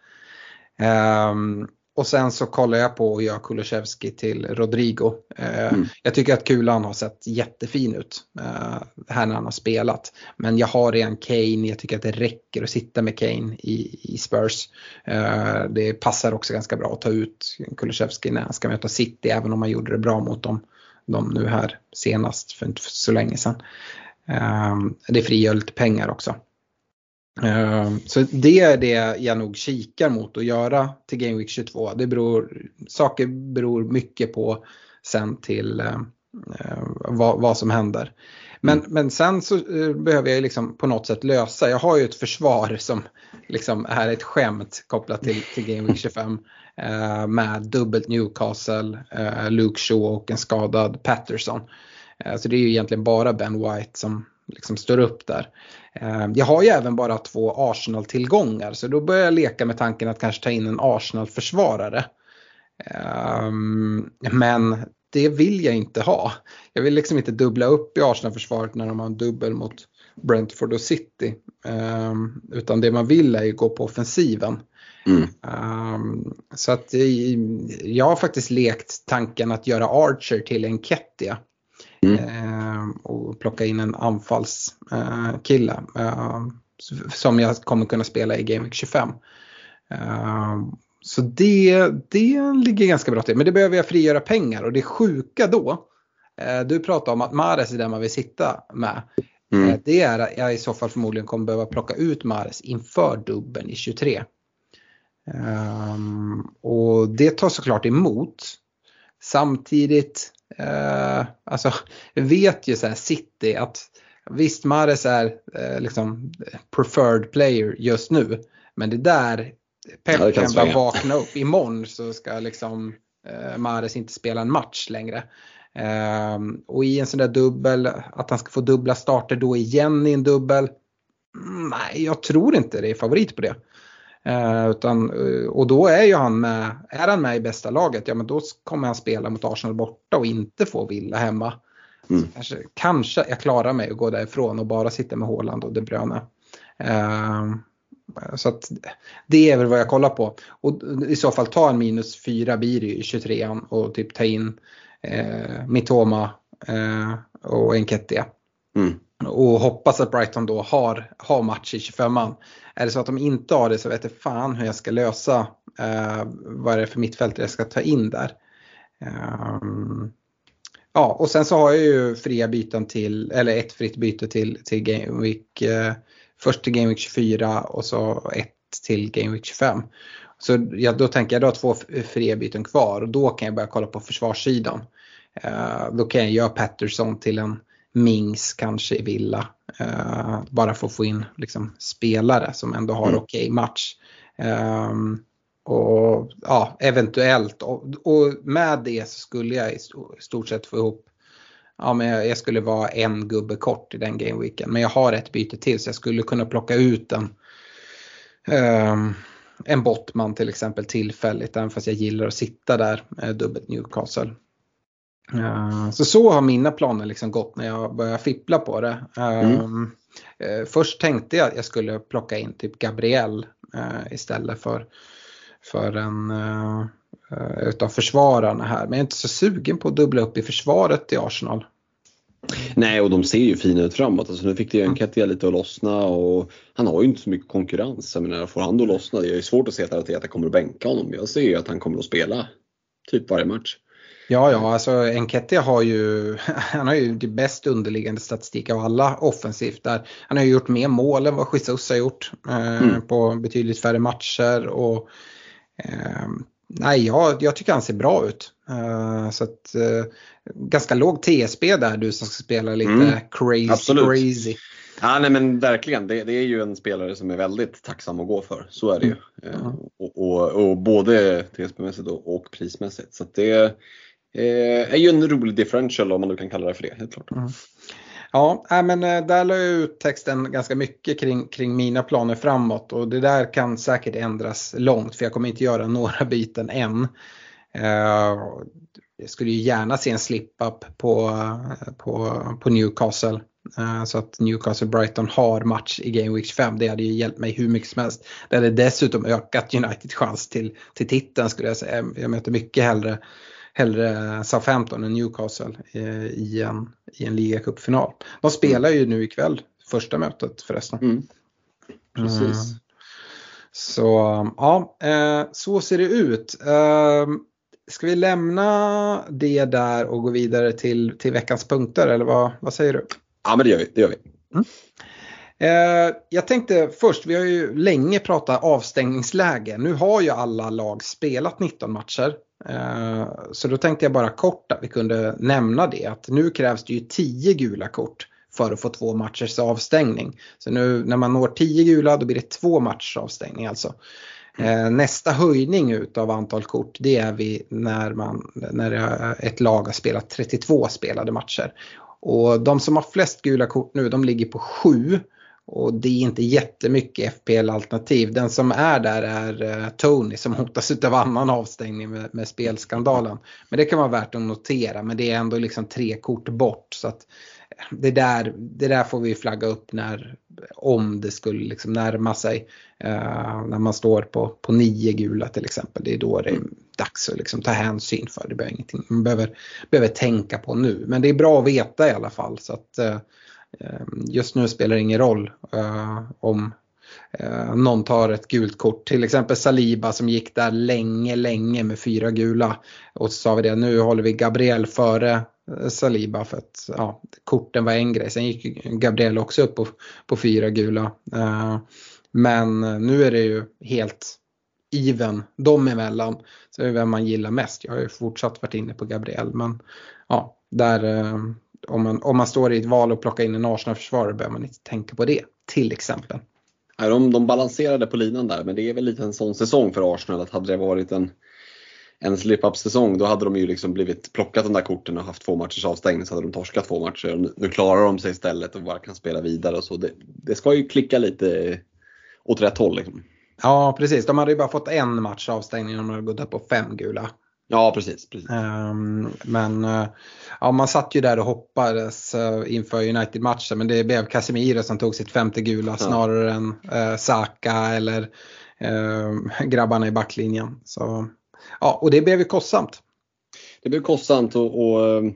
Um, och sen så kollar jag på att göra Kulusevski till Rodrigo. Uh, mm. Jag tycker att kulan har sett jättefin ut uh, här när han har spelat. Men jag har redan Kane. Jag tycker att det räcker att sitta med Kane i, i Spurs. Uh, det passar också ganska bra att ta ut Kulusevski när han ska möta City. Även om man gjorde det bra mot dem. De nu här senast för inte så länge sedan. Um, det frigör lite pengar också. Um, så det är det jag nog kikar mot att göra till Game Week tjugotvå. Det beror, saker beror mycket på sen till uh, vad, vad som händer. Men, mm. men sen så uh, behöver jag liksom på något sätt lösa. Jag har ju ett försvar som liksom är ett skämt kopplat till, till Game Week tjugofem. Uh, med dubbelt Newcastle, uh, Luke Shaw och en skadad Patterson. Uh, så det är ju egentligen bara Ben White som liksom står upp där. Uh, jag har ju även bara två Arsenal-tillgångar. Så då börjar jag leka med tanken att kanske ta in en Arsenal-försvarare. Uh, men det vill jag inte ha. Jag vill liksom inte dubbla upp i Arsenal-försvaret när de har en dubbel mot Brentford och City. Uh, utan det man vill är ju gå på offensiven. Mm. Um, så att jag har faktiskt lekt tanken att göra Archer till en Kettia mm. uh, och plocka in en anfallskille uh, uh, som jag kommer kunna spela i Game Week tjugofem. Uh, så det, det ligger ganska bra till, men det behöver jag frigöra pengar och det sjuka då, uh, du pratar om att Mahrez är där man vill sitta med. Mm. Det är att jag i så fall förmodligen kommer behöva plocka ut Mahrez inför dubbeln i tjugotre. Um, och det tar såklart emot. Samtidigt, uh, alltså vet ju så här City att visst Mahrez är uh, liksom preferred player just nu. Men det där, Pep ja, kan, kan bara vakna upp. Imorgon så ska liksom uh, Mahrez inte spela en match längre. Um, och i en sån där dubbel, att han ska få dubbla starter då igen i en dubbel, mm, nej jag tror inte det är favorit på det. Uh, utan, uh, och då är ju han med, är han med i bästa laget, ja men då kommer han spela mot Arsenal borta och inte få Villa hemma. Mm. Kanske, kanske jag klarar mig att gå därifrån och bara sitta med Haaland och De Bruyne. Uh, så att det är väl vad jag kollar på. Och i så fall ta en minus fyra blir i tjugotrean och typ ta in Eh, Mitoma eh, och Nketiah. Mm. Och hoppas att Brighton då har, har match i tjugofemman. Är det så att de inte har det så vet jag fan hur jag ska lösa eh, vad är det för mittfält jag ska ta in där. Eh, ja, och sen så har jag ju fria byten till, eller ett fritt byte till, till Game Week eh, först till Game Week tjugofyra och så ett till Game Week tjugofem. Så ja, då tänker jag då två fria byten kvar och då kan jag börja kolla på försvarssidan. Uh, då kan jag göra Patterson till en Mings kanske i Villa. Uh, bara för att få in liksom, spelare som ändå har mm. okej okay match. Um, och ja, eventuellt. Och, och med det så skulle jag i stort sett få ihop. Ja, men jag, jag skulle vara en gubbe kort i den gameweeken. Men jag har ett byte till så jag skulle kunna plocka ut en. Um, En Bottman till exempel tillfälligt, även fast jag gillar att sitta där eh, dubbelt Newcastle. Uh, så så har mina planer liksom gått när jag börjar fippla på det. Uh, mm. uh, först tänkte jag att jag skulle plocka in typ Gabriel uh, istället för, för en uh, uh, utav försvararna här. Men jag är inte så sugen på att dubbla upp i försvaret i Arsenal. Nej, och de ser ju fina ut framåt. Alltså, nu fick det ju en Nketiah lite att lossna och han har ju inte så mycket konkurrens. Jag menar, får han då lossna? Det är ju svårt att se att Arteta kommer att bänka honom. Jag ser ju att han kommer att spela typ varje match. Ja, ja, alltså Nketiah har ju, han har ju det bäst underliggande statistik av alla offensivt där. Han har ju gjort mer mål än vad Jesus har gjort eh, mm. på betydligt färre matcher och eh, nej, jag, jag tycker han ser bra ut. Uh, så att uh, ganska låg T S B där du som ska spela lite mm. crazy Absolut. crazy. Ja, nej men verkligen, det, det är ju en spelare som är väldigt tacksam att gå för. Så är det ju. Mm. Uh, och, och, och både T S B-mässigt och, och prismässigt. Så att det uh, är ju en rolig differential om man nu kan kalla det för det, helt klart. Mm. Ja, men där la jag ut texten ganska mycket kring, kring mina planer framåt. Och det där kan säkert ändras långt för jag kommer inte göra några byten än. Uh, jag skulle ju gärna se en slip-up på, på, på Newcastle. Uh, så att Newcastle Brighton har match i Game Week tjugofem. Det hade ju hjälpt mig hur mycket som helst. Det hade dessutom ökat Uniteds chans till, till titeln skulle jag säga. Jag möter mycket hellre Hellre Southampton än Newcastle eh, i en, i en ligacupfinal. De spelar ju nu ikväll, första mötet förresten. Mm. Precis. Mm. Så ja, eh, så ser det ut. Eh, ska vi lämna det där och gå vidare till, till veckans punkter eller vad, vad säger du? Ja, men det gör vi. Det gör vi. Mm. Eh, jag tänkte först, vi har ju länge pratat avstängningsläge. Nu har ju alla lag spelat nitton matcher. Så då tänkte jag bara kort att vi kunde nämna det att nu krävs det ju tio gula kort för att få två matchers avstängning. Så nu när man når tio gula då blir det två matchers avstängning alltså. Mm. Nästa höjning utav antal kort det är vi när, man, när ett lag har spelat trettiotvå spelade matcher. Och de som har flest gula kort nu de ligger på sju. Och det är inte jättemycket F P L-alternativ. Den som är där är uh, Tony som hotas av annan avstängning med, med spelskandalen. Men det kan vara värt att notera. Men det är ändå liksom tre kort bort. Så att det där, det där får vi flagga upp när, om det skulle liksom närma sig. Uh, när man står på, på nio gula till exempel. Det är då det är dags att liksom ta hänsyn för. Det behöver ingenting man behöver, behöver tänka på nu. Men det är bra att veta i alla fall. Så att... Uh, Just nu spelar det ingen roll uh, om uh, någon tar ett gult kort. Till exempel Saliba som gick där länge, länge med fyra gula. Och så sa vi det, nu håller vi Gabriel före Saliba för att ja, korten var en grej. Sen gick Gabriel också upp på, på fyra gula. Uh, men nu är det ju helt even dem emellan. Så är det vem man gillar mest. Jag har ju fortsatt varit inne på Gabriel. Men ja, där, uh, om, man, om man står i ett val och plockar in en Arsenal-försvarare behöver man inte tänka på det. Till exempel. Ja, de, de balanserade på linan där. Men det är väl lite en sån säsong för Arsenal. Att hade det varit en En slip-up-säsong, då hade de ju liksom blivit plockat de där korten och haft två matchers avstängning, så hade de torskat två matcher. Nu, nu klarar de sig istället och bara kan spela vidare och så. Det, det ska ju klicka lite åt rätt håll liksom. Ja, precis. De hade ju bara fått en match avstängning om de hade gått upp på fem gula. Ja, precis. precis. Um, men uh, ja, man satt ju där och hoppades uh, inför United-matchen, men det blev Casemiro som tog sitt femte gula, ja, snarare än uh, Saka eller uh, grabbarna i backlinjen. Så ja, och det blev ju kostsamt. Det blev kostsamt och, och eh,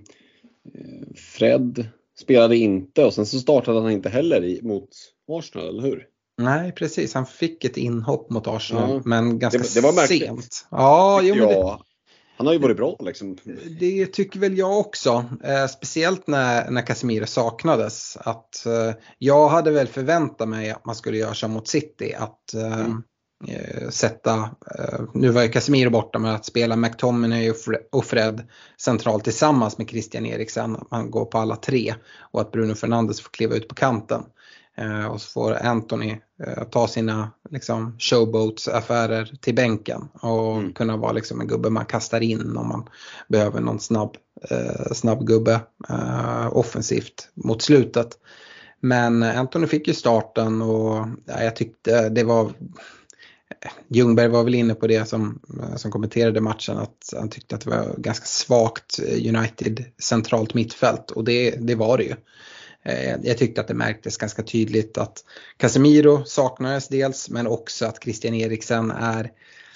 Fred spelade inte, och sen så startade han inte heller i, mot Arsenal, eller hur? Nej, precis. Han fick ett inhopp mot Arsenal, ja, men ganska det, det var märkligt. Sent. Ja, jo, men det, han har ju varit bra liksom. Det tycker väl jag också. Eh, speciellt när, när Casemiro saknades. Att, eh, jag hade väl förväntat mig att man skulle göra som mot City. Att eh, mm. eh, sätta, eh, nu var ju Casemiro borta, men att spela McTominay och Fred, och Fred centralt tillsammans med Christian Eriksen. Att man går på alla tre. Och att Bruno Fernandes får kliva ut på kanten. Eh, och så får Anthony eh, ta sina liksom, showboats-affärer till bänken och mm. kunna vara liksom, en gubbe man kastar in om man behöver någon snabb, eh, snabb gubbe eh, offensivt mot slutet. Men Anthony fick ju starten och ja, jag tyckte det var... Ljungberg var väl inne på det som, som kommenterade matchen, att han tyckte att det var ganska svagt United centralt mittfält, och det, det var det ju. Jag tyckte att det märktes ganska tydligt att Casemiro saknades dels, men också att Christian Eriksen är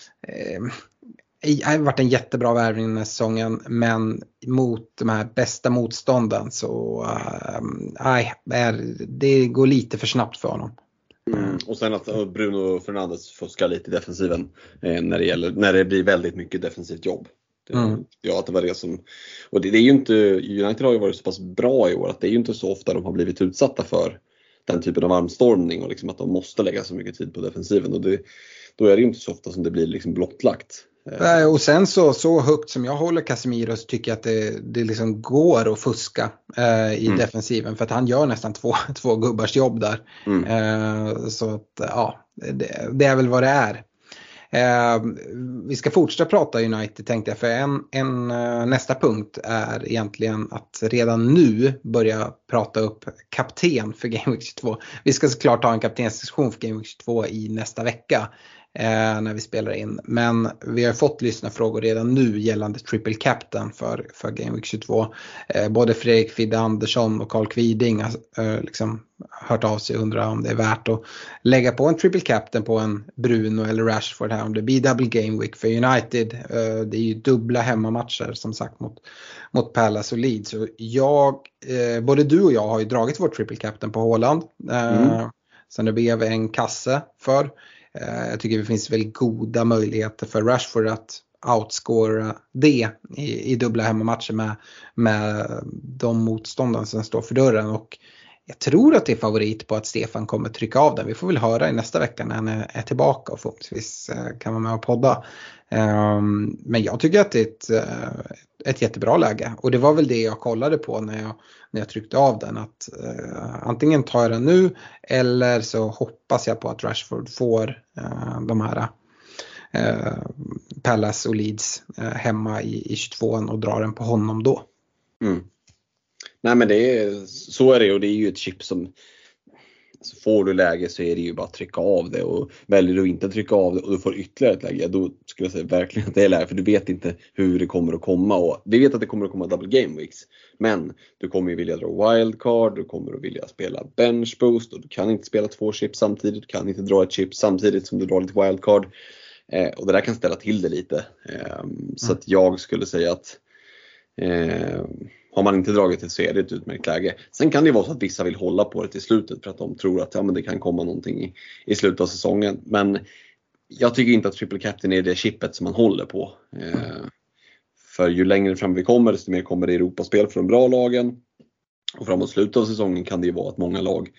eh, har varit en jättebra värvning den här säsongen, men mot de här bästa motstånden så nej, äh, det går lite för snabbt för honom. Mm. Och sen att Bruno Fernandes fuskar lite i defensiven eh, när det gäller, när det blir väldigt mycket defensivt jobb. Mm. Ja, att det var det som, och det, det är ju inte, United har ju varit så pass bra i år att det är ju inte så ofta de har blivit utsatta för den typen av armstormning och liksom att de måste lägga så mycket tid på defensiven, och det, då är det ju inte så ofta som det blir liksom blottlagt. Nej, och sen så, så högt som jag håller Casemiro så tycker jag att det, det liksom går att fuska eh, i mm. defensiven, för att han gör nästan två, två gubbars jobb där. Mm. Eh, så att ja, det, det är väl vad det är. Eh, vi ska fortsätta prata United, tänkte jag, för en, en, nästa punkt är egentligen att redan nu börja prata upp kapten för Game Week tjugotvå. Vi ska såklart ha en kaptensdiskussion för Game Week tjugotvå i nästa vecka eh, när vi spelar in, men vi har fått lyssna frågor redan nu gällande triple captain för, för Game Week tjugotvå. Eh, både Fredrik Fidde Andersson och Carl Kviding har eh, liksom hört av sig och undrar om det är värt att lägga på en triple captain på en Bruno eller Rashford här, om det blir double game week för United. Uh, det är ju dubbla hemmamatcher som sagt mot, mot Palace och Leeds. Så jag, uh, både du och jag har ju dragit vår triple captain på Haaland. Uh, mm. Sen det blev en kasse för. Uh, jag tycker det finns väldigt goda möjligheter för Rashford att outscore det i, i dubbla hemmamatcher med, med de motståndare som står för dörren, och jag tror att det är favorit på att Stefan kommer trycka av den. Vi får väl höra i nästa vecka när han är tillbaka och förhoppningsvis kan vara med och podda. Men jag tycker att det är ett, ett jättebra läge. Och det var väl det jag kollade på när jag, när jag tryckte av den. Att antingen tar jag den nu eller så hoppas jag på att Rashford får de här Palace och Leeds hemma i, i tjugotvåan och drar den på honom då. Mm. Nej, men det är, så är det, och det är ju ett chip som, alltså får du läge så är det ju bara att trycka av det, och väljer du inte att trycka av det och du får ytterligare ett läge, då skulle jag säga verkligen att det är läge, för du vet inte hur det kommer att komma, och vi vet att det kommer att komma double game weeks, men du kommer ju vilja dra wildcard, du kommer att vilja spela bench boost, och du kan inte spela två chips samtidigt, du kan inte dra ett chip samtidigt som du drar lite wildcard, eh, och det där kan ställa till det lite, eh, så mm. att jag skulle säga att eh, har man inte dragit det så är det ett utmärkt läge. Sen kan det vara så att vissa vill hålla på det till slutet för att de tror att ja, men det kan komma någonting i, i slutet av säsongen. Men jag tycker inte att triple captain är det chippet som man håller på. Eh, För ju längre fram vi kommer, desto mer kommer det Europaspel för de bra lagen. Och framåt slutet av säsongen kan det ju vara att många lag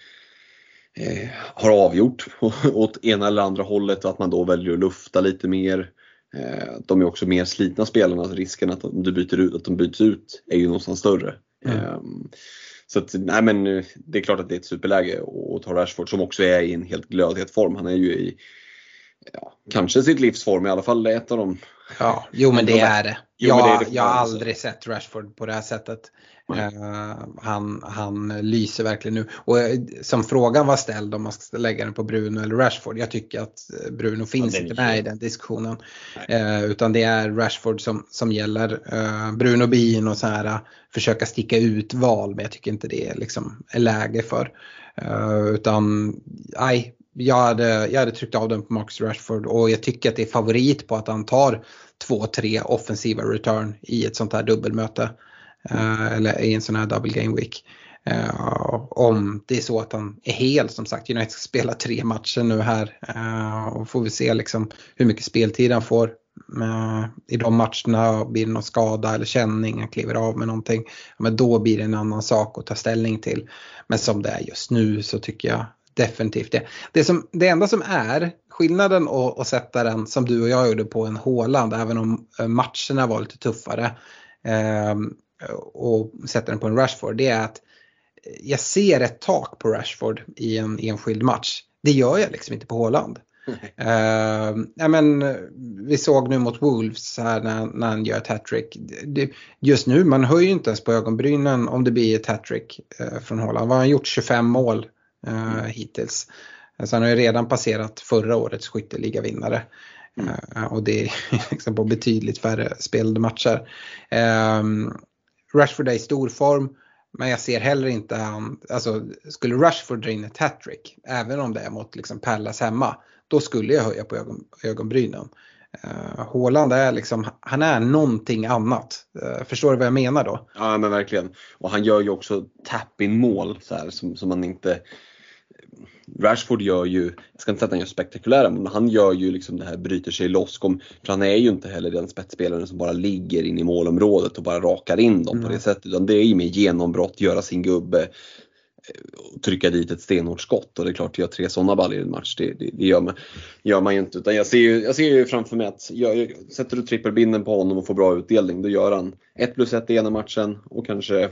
eh, har avgjort åt ena eller andra hållet och att man då väljer att lufta lite mer. Eh, de är också mer slitna spelarna, så risken att de byter ut, att de byts ut är ju någonstans större. Mm. Eh, så att, nej men det är klart att det är ett superläge att ta Rashford, som också är i en helt glödhet form. Han är ju i ja, kanske sitt livsform, i alla fall ett av dem. Ja, jo men det är det. Jo, jag, men det är det jag har aldrig sett Rashford på det här sättet. Uh, han, han lyser verkligen nu. Och uh, som frågan var ställd om man ska lägga den på Bruno eller Rashford. Jag tycker att Bruno finns ja, inte med i den diskussionen. Uh, utan det är Rashford som, som gäller. Uh, Bruno blir och så här uh, försöka sticka ut val. Men jag tycker inte det är liksom är läge för. Uh, utan nej. Jag hade, jag hade tryckt av den på Marcus Rashford och jag tycker att det är favorit på att han tar två, tre offensiva return i ett sånt här dubbelmöte uh, eller i en sån här double game week. Uh, om det är så att han är hel, som sagt, United ska spela tre matcher nu här uh, och får vi se liksom hur mycket speltid han får uh, i de matcherna. Blir det någon skada eller känning, han kliver av med någonting, men då blir det en annan sak att ta ställning till. Men som det är just nu så tycker jag definitivt det. Det, som, det enda som är skillnaden att, att sätta den som du och jag gjorde på en Haaland, även om matcherna var lite tuffare, eh, och sätta den på en Rashford, det är att jag ser ett tak på Rashford i en enskild match. Det gör jag liksom inte på Haaland. eh, ja, men, vi såg nu mot Wolves här när, när han gör ett hattrick. Det, just nu, man hör ju inte ens på ögonbrynen om det blir ett hattrick eh, från Haaland. Vad har han gjort? tjugofem mål Uh, hittills. Alltså han har ju redan passerat förra årets skytteligavinnare. Mm. Uh, och det är liksom på betydligt färre spelade matcher. Um, Rashford är i stor form, men jag ser heller inte han, alltså skulle Rashford dra in ett hattrick, även om det är mot liksom Pallas hemma, då skulle jag höja på ögon, ögonbrynen. Uh, Haaland är liksom, han är någonting annat. Uh, förstår du vad jag menar då? Ja men verkligen. Och han gör ju också tap-in mål så här, som, som man inte... Rashford gör ju, jag ska inte säga att han gör spektakulära, men han gör ju liksom det här, bryter sig loss. Kom, för han är ju inte heller den spetsspelaren som bara ligger in i målområdet och bara rakar in dem mm. på det sättet. Utan det är ju med genombrott, göra sin gubbe och trycka dit ett stenhårt skott. Och det är klart att göra tre sådana ball i en match, det, det, det gör, man, gör man ju inte. Utan jag ser ju, jag ser ju framför mig att jag, sätter du trippelbinden på honom och får bra utdelning, då gör han ett plus ett i ena matchen och kanske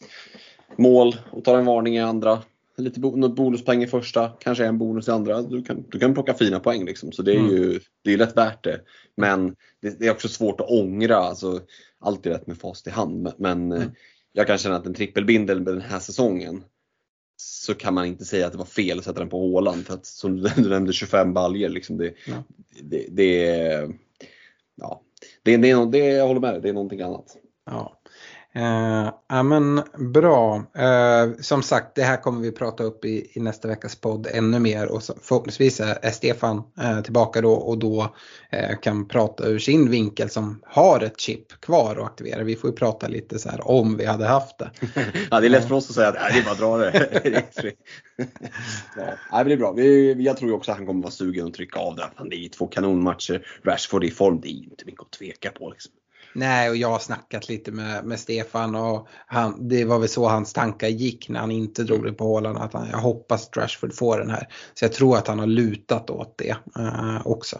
mål och tar en varning i andra. Lite bonuspoäng i första, kanske en bonus i andra. Du kan, du kan plocka fina poäng liksom. Så det är ju mm. det är lätt värt det. Men det, det är också svårt att ångra. Alltså, alltid rätt med fast i hand. Men mm. jag kan känna att en trippelbindel med den här säsongen, så kan man inte säga att det var fel att sätta den på Haaland. För att som du nämnde, tjugofem baljer liksom. Det, ja. det, det är ja, det, det, är, det, jag håller med dig, det är någonting annat. Ja. Uh, ja men bra, uh, som sagt, det här kommer vi prata upp i, i nästa veckas podd ännu mer, och så, förhoppningsvis är, är Stefan uh, tillbaka då, och då uh, kan prata ur sin vinkel som har ett chip kvar att aktivera. Vi får ju prata lite så här om vi hade haft det. Ja, det är lätt för oss att säga att nej, det är bara att dra det. Ja, nej, det är bra. Vi, jag tror ju också att han kommer vara sugen att trycka av det. Han är i två kanonmatcher, Rashford i form, det är inte mycket att tveka på liksom. Nej, och jag har snackat lite med, med Stefan, och han, det var väl så hans tankar gick när han inte drog det på Haaland, att han, jag hoppas att Rashford får den här. Så jag tror att han har lutat åt det uh, också.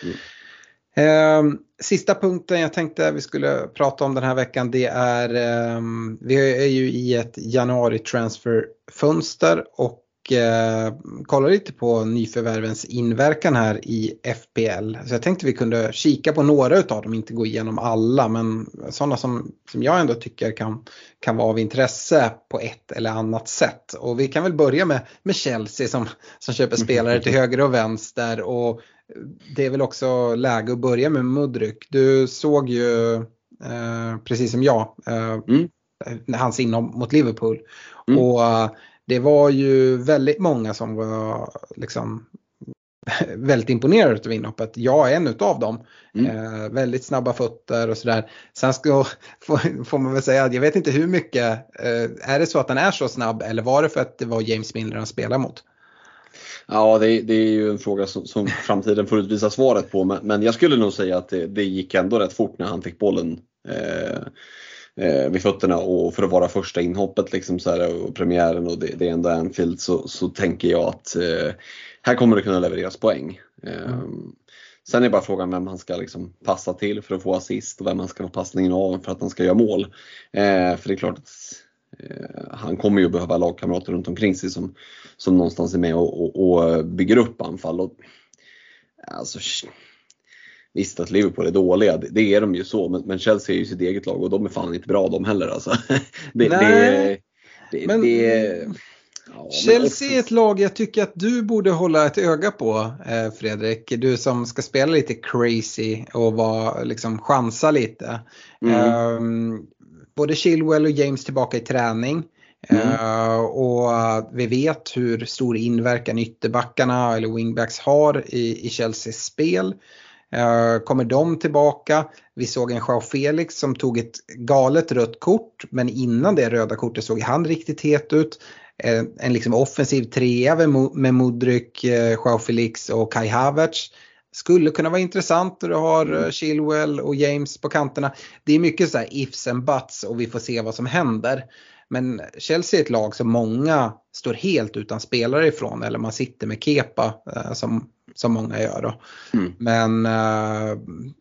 Mm. Uh, sista punkten jag tänkte vi skulle prata om den här veckan, det är, um, vi är ju i ett januari transferfönster och Eh, kolla lite på nyförvärvens inverkan här i F P L. Så jag tänkte vi kunde kika på några utav dem, inte gå igenom alla, men sådana som, som jag ändå tycker kan, kan vara av intresse på ett eller annat sätt. Och vi kan väl börja med, med Chelsea som, som köper spelare till höger och vänster, och det är väl också läge att börja med Mudryk. Du såg ju eh, precis som jag eh, mm. hans inom mot Liverpool mm. och det var ju väldigt många som var liksom väldigt imponerade av inhoppet. Jag är en utav dem. Mm. Eh, väldigt snabba fötter och sådär. Sen ska, får, får man väl säga att jag vet inte hur mycket. Eh, är det så att han är så snabb, eller var det för att det var James Milner han spelade mot? Ja, det, det är ju en fråga som, som framtiden får utvisa svaret på. Men, men jag skulle nog säga att det, det gick ändå rätt fort när han fick bollen eh, eh, vid fötterna, och för att vara första inhoppet liksom så här, och premiären, och det, det är ändå Anfield, så, så tänker jag att eh, här kommer det kunna levereras poäng. Eh, mm. Sen är bara frågan vem han ska liksom passa till för att få assist, och vem han ska få passningen av för att han ska göra mål. Eh, för det är klart att eh, han kommer ju behöva lagkamrater runt omkring sig som, som någonstans är med och, och, och bygger upp anfall. Och, alltså, visst att Liverpool är dåliga, det, det är de ju så, men, men Chelsea är ju sitt eget lag och de är fan inte bra de heller. Alltså. det, Nej, det, det, men... det Ja, Chelsea är ett lag jag tycker att du borde hålla ett öga på, eh, Fredrik. Du som ska spela lite crazy och vara, liksom, chansa lite. Mm. Eh, både Chilwell och James tillbaka i träning. Mm. Eh, och vi vet hur stor inverkan ytterbackarna eller wingbacks har i, i Chelseas spel. Uh, kommer de tillbaka? Vi såg en Joao Felix som tog ett galet rött kort, men innan det röda kortet såg han riktigt het ut. Uh, en liksom offensiv trea med Mudryk, uh, Joao Felix och Kai Havertz skulle kunna vara intressant. Du har uh, Chilwell och James på kanterna. Det är mycket så här ifs and buts och vi får se vad som händer. Men Chelsea är ett lag som många står helt utan spelare ifrån, eller man sitter med Kepa uh, som som många gör då. Mm. Men uh,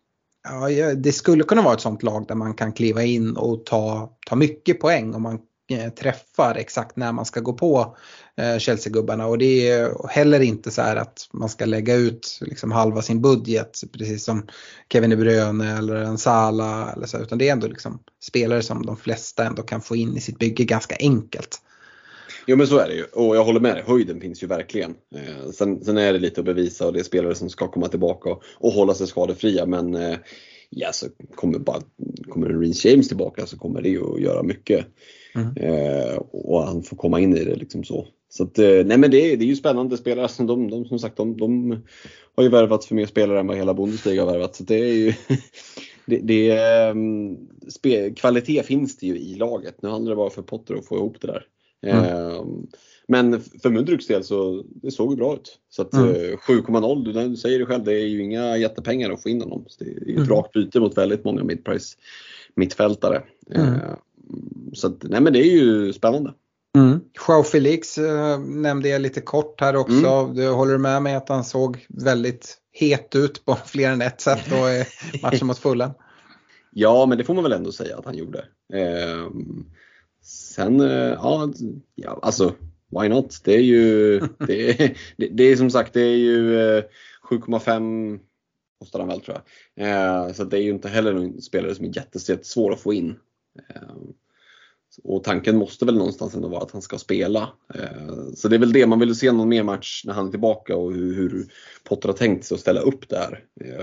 ja, det skulle kunna vara ett sånt lag där man kan kliva in och ta, ta mycket poäng om man eh, träffar exakt när man ska gå på eh, Chelsea-gubbarna. Och det är heller inte så här att man ska lägga ut liksom halva sin budget precis som Kevin De Bruyne eller en Salah eller så, utan det är ändå liksom spelare som de flesta ändå kan få in i sitt bygge ganska enkelt. Jo, men så är det ju, och jag håller med dig, höjden finns ju verkligen. Eh, sen, sen är det lite att bevisa, och det är spelare som ska komma tillbaka och, och hålla sig skadefria, men eh, ja, så kommer, bara, kommer Reece James tillbaka så kommer det ju att göra mycket. Mm. Eh, och han får komma in i det liksom så. Så att, eh, nej men det, det är ju spännande spelare, som de, de, som sagt, de, de har ju värvat för mer spelare än vad hela Bundesliga har värvat, så det är ju det, det um, spe, kvalitet finns det ju i laget. Nu handlar det bara för Potter att få ihop det där. Mm. Men för Mudryks del så det såg ju bra ut. Så att mm. sju komma noll, du, du säger det själv, det är ju inga jättepengar att få in honom. Så det är ju ett mm. rakt byte mot väldigt många midprice mittfältare. Mm. Så att, nej men det är ju spännande. Mm. Joao Felix äh, nämnde jag lite kort här också. Mm. Du håller med mig att han såg väldigt het ut på fler än ett sätt då i matchen mot Fulham? Ja, men det får man väl ändå säga att han gjorde. Eh, Sen, ja, ja, alltså, why not? Det är ju, det är, det, det är som sagt, det är ju sju komma fem kostar han väl, tror jag. Så det är ju inte heller en spelare som är jättesvår att få in. Och tanken måste väl någonstans ändå vara att han ska spela. Så det är väl det, man vill se någon mer match när han är tillbaka och hur, hur Potter har tänkt sig att ställa upp där.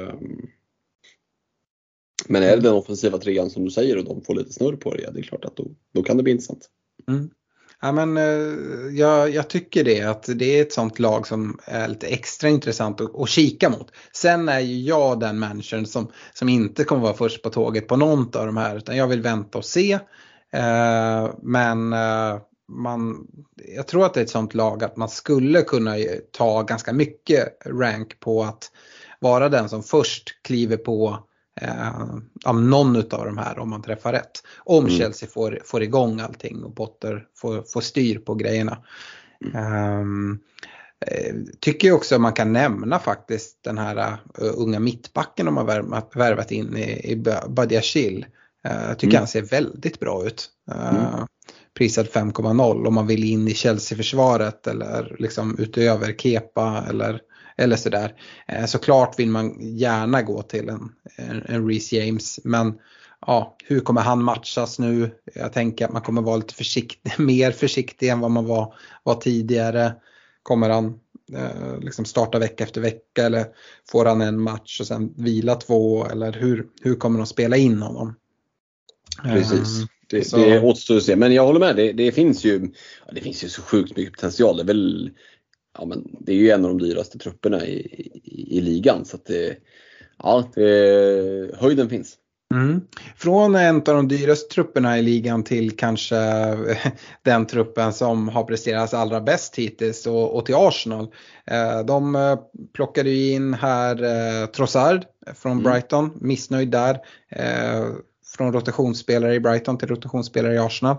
Men är det den offensiva trean som du säger och de får lite snurr på det, ja, det är klart att då, då kan det bli intressant. Mm. Ja, men, uh, jag, jag tycker det, att det är ett sånt lag som är lite extra intressant att, att kika mot. Sen är ju jag den människan som, som inte kommer vara först på tåget på någon av de här, utan jag vill vänta och se. Uh, men uh, man, jag tror att det är ett sånt lag att man skulle kunna ta ganska mycket rank på att vara den som först kliver på Eh, av någon av de här om man träffar rätt. Om mm. Chelsea får, får igång allting och Potter får, får styr på grejerna. Mm. Eh, tycker jag också man kan nämna faktiskt den här uh, unga mittbacken de har värvat, värvat in i, i Badiashile. Eh, tycker mm. han ser väldigt bra ut. Eh, mm. Prisad fem komma noll om man vill in i Chelsea-försvaret eller liksom utöver Kepa eller Eller sådär. Såklart vill man gärna gå till en, en, en Reece James. Men ja, hur kommer han matchas nu? Jag tänker att man kommer vara lite försiktig, mer försiktig än vad man var, var tidigare. Kommer han eh, liksom starta vecka efter vecka? Eller får han en match och sen vila två? Eller hur, hur kommer de spela in honom? Precis. Um, det, det återstår att se. Men jag håller med. Det, det, finns ju, det finns ju så sjukt mycket potential. Det är väl... Ja, men det är ju en av de dyraste trupperna i, i, i ligan, så att det, ja, det, höjden finns. Mm. Från en av de dyraste trupperna i ligan till kanske den truppen som har presterat allra bäst hittills och, och till Arsenal. De plockade ju in här Trossard från Brighton, missnöjd där. från rotationsspelare i Brighton till rotationsspelare i Arsenal.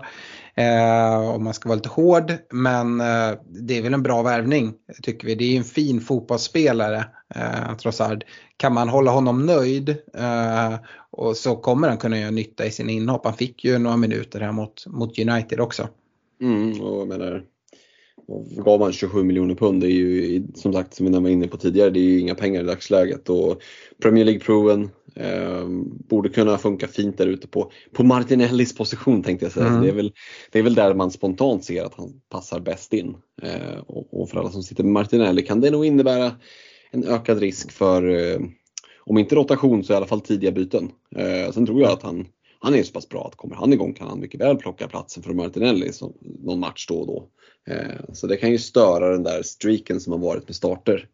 Eh, om man ska vara lite hård, men eh, det är väl en bra värvning tycker vi. Det är ju en fin fotbollsspelare, eh, Trossard. Kan man hålla honom nöjd eh, och så kommer han kunna göra nytta i sin inhopp. Han fick ju några minuter här mot, mot United också. Mm, och jag menar, och gav man tjugosju miljoner pund, det är ju som sagt, som vi var inne på tidigare, det är ju inga pengar i dagsläget. Och Premier League-proven eh, borde kunna funka fint där ute på, på Martinellis position, tänkte jag säga. Mm. Det är väl, det är väl där man spontant ser att han passar bäst in. Eh, och, och för alla som sitter med Martinelli kan det nog innebära en ökad risk för, eh, om inte rotation så i alla fall tidiga byten. Eh, sen tror jag att han Han är så pass bra att kommer han igång kan han mycket väl plocka platsen för Martinelli som någon match då och då. Eh, så det kan ju störa den där streaken som har varit med starter.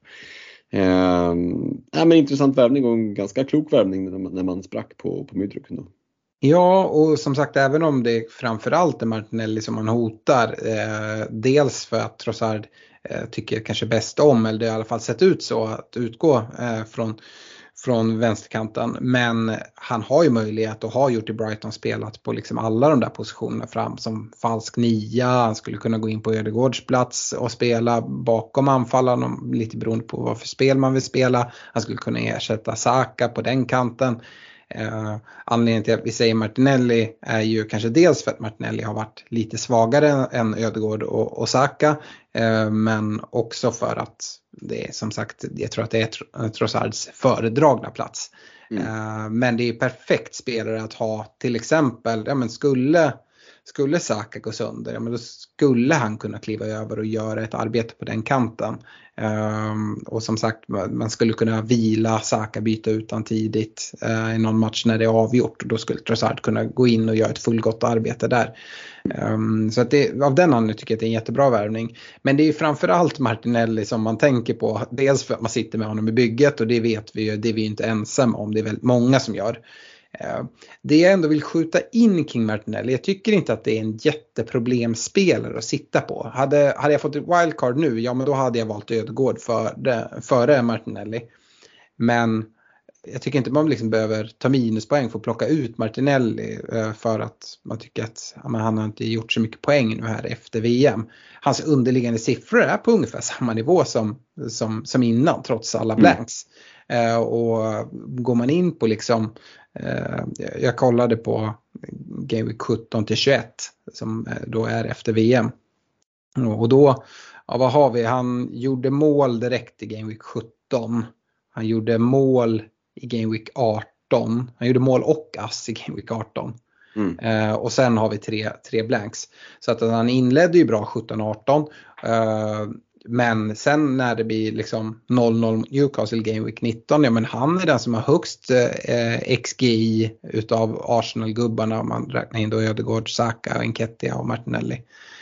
Eh, ja, men intressant värvning och en ganska klok värvning när man, när man sprack på, på Mydruken då. Ja, och som sagt, även om det framförallt är Martinelli som man hotar, eh, dels för att Trossard eh, tycker kanske bäst om, eller det i alla fall sett ut så, att utgå eh, från från vänsterkanten, men han har ju möjlighet och har gjort i Brighton spelat på liksom alla de där positionerna fram som falsk nia. Han skulle kunna gå in på Ödegårds plats och spela bakom anfallarna, lite beroende på vad för spel man vill spela. Han skulle kunna ersätta Saka på den kanten. Eh, anledningen till att vi säger Martinelli är ju kanske dels för att Martinelli har varit lite svagare än Ödegård och, och Saka, eh, men också för att det är som sagt, jag tror att det är Trossards föredragna plats. Mm. Eh, men det är perfekt spelare att ha, till exempel, ja men skulle Skulle Saka gå sönder, ja, men då skulle han kunna kliva över och göra ett arbete på den kanten. Um, och som sagt, man skulle kunna vila Saka, byta utan tidigt uh, i någon match när det är avgjort. Och då skulle Trossard kunna gå in och göra ett fullgott arbete där. Um, så att det, av den anledningen tycker jag att det är en jättebra värvning. Men det är ju framförallt Martinelli som man tänker på. Dels för att man sitter med honom i bygget, och det vet vi ju, det är vi ju inte ensam om. Det är väldigt många som gör. Det jag ändå vill skjuta in kring Martinelli, jag tycker inte att det är en jätteproblemspelare att sitta på. Hade, hade jag fått ett wildcard nu, ja men då hade jag valt Ödegård för, före Martinelli. Men jag tycker inte man liksom behöver ta minuspoäng för att plocka ut Martinelli för att man tycker att ja, men han har inte gjort så mycket poäng nu här efter V M. Hans underliggande siffror är på ungefär samma nivå som, som, som innan, trots alla blanks. Mm. Uh, och går man in på liksom, uh, jag kollade på Game Week sjutton till tjugoett som uh, då är efter V M. Uh, och då, ja, vad har vi? Han gjorde mål direkt i Game Week sjutton. Han gjorde mål i Game Week arton. Han gjorde mål och ass i Game Week arton. Mm. Uh, och sen har vi tre, tre blanks. Så att han inledde ju bra sjutton arton. Uh, men sen när det blir liksom noll noll Newcastle Game Week nitton, ja men han är den som har högst uh, X G I utav Arsenal-gubbarna, om man räknar in då Ödegård, Saka, Nketiah och Martinelli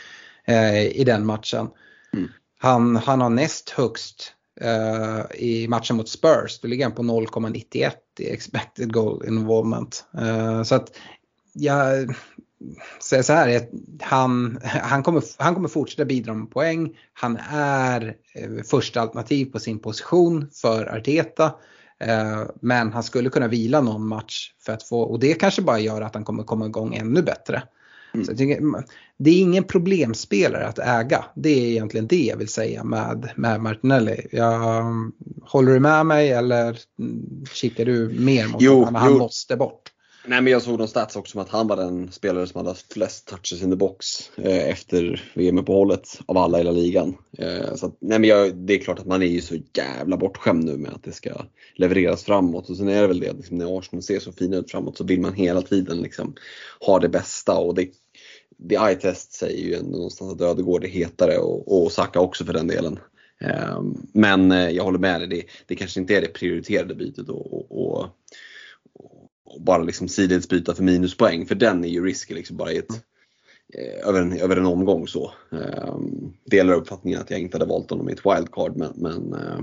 uh, i den matchen. Mm. Han, han har näst högst Uh, i matchen mot Spurs, då ligger han på noll komma nittioett i expected goal involvement. Uh, så att jag säger så här, han, han, kommer, han kommer fortsätta bidra med poäng. Han är uh, första alternativ på sin position för Arteta. Uh, men han skulle kunna vila någon match för att få, och det kanske bara gör att han kommer komma igång ännu bättre. Mm. Så jag tycker, det är ingen problemspelare att äga. Det är egentligen det jag vill säga med, med Martinelli. Jag, håller du med mig eller kikar du mer mot jo, att han jo. måste bort? Nej, men jag såg någon stats också om att han var den spelare som hade flest touches in the box eh, efter V M-uppehållet av alla i hela ligan. Eh, så att, nej, men jag, det är klart att man är ju så jävla bortskämd nu med att det ska levereras framåt. Och sen är det väl det, liksom, när Arsenal ser så fina ut framåt så vill man hela tiden liksom ha det bästa. Och det, det eye-test säger ju någonstans att Ödegård är hetare, och, och Saka också för den delen. Eh, men eh, jag håller med dig, det, det kanske inte är det prioriterade bytet och, och, och och bara liksom sidledsbyta för minuspoäng, för den är ju risky liksom bara i ett, eh, över, en, över en omgång så. Eh, delar uppfattningen att jag inte hade valt honom i ett wildcard, men, men eh,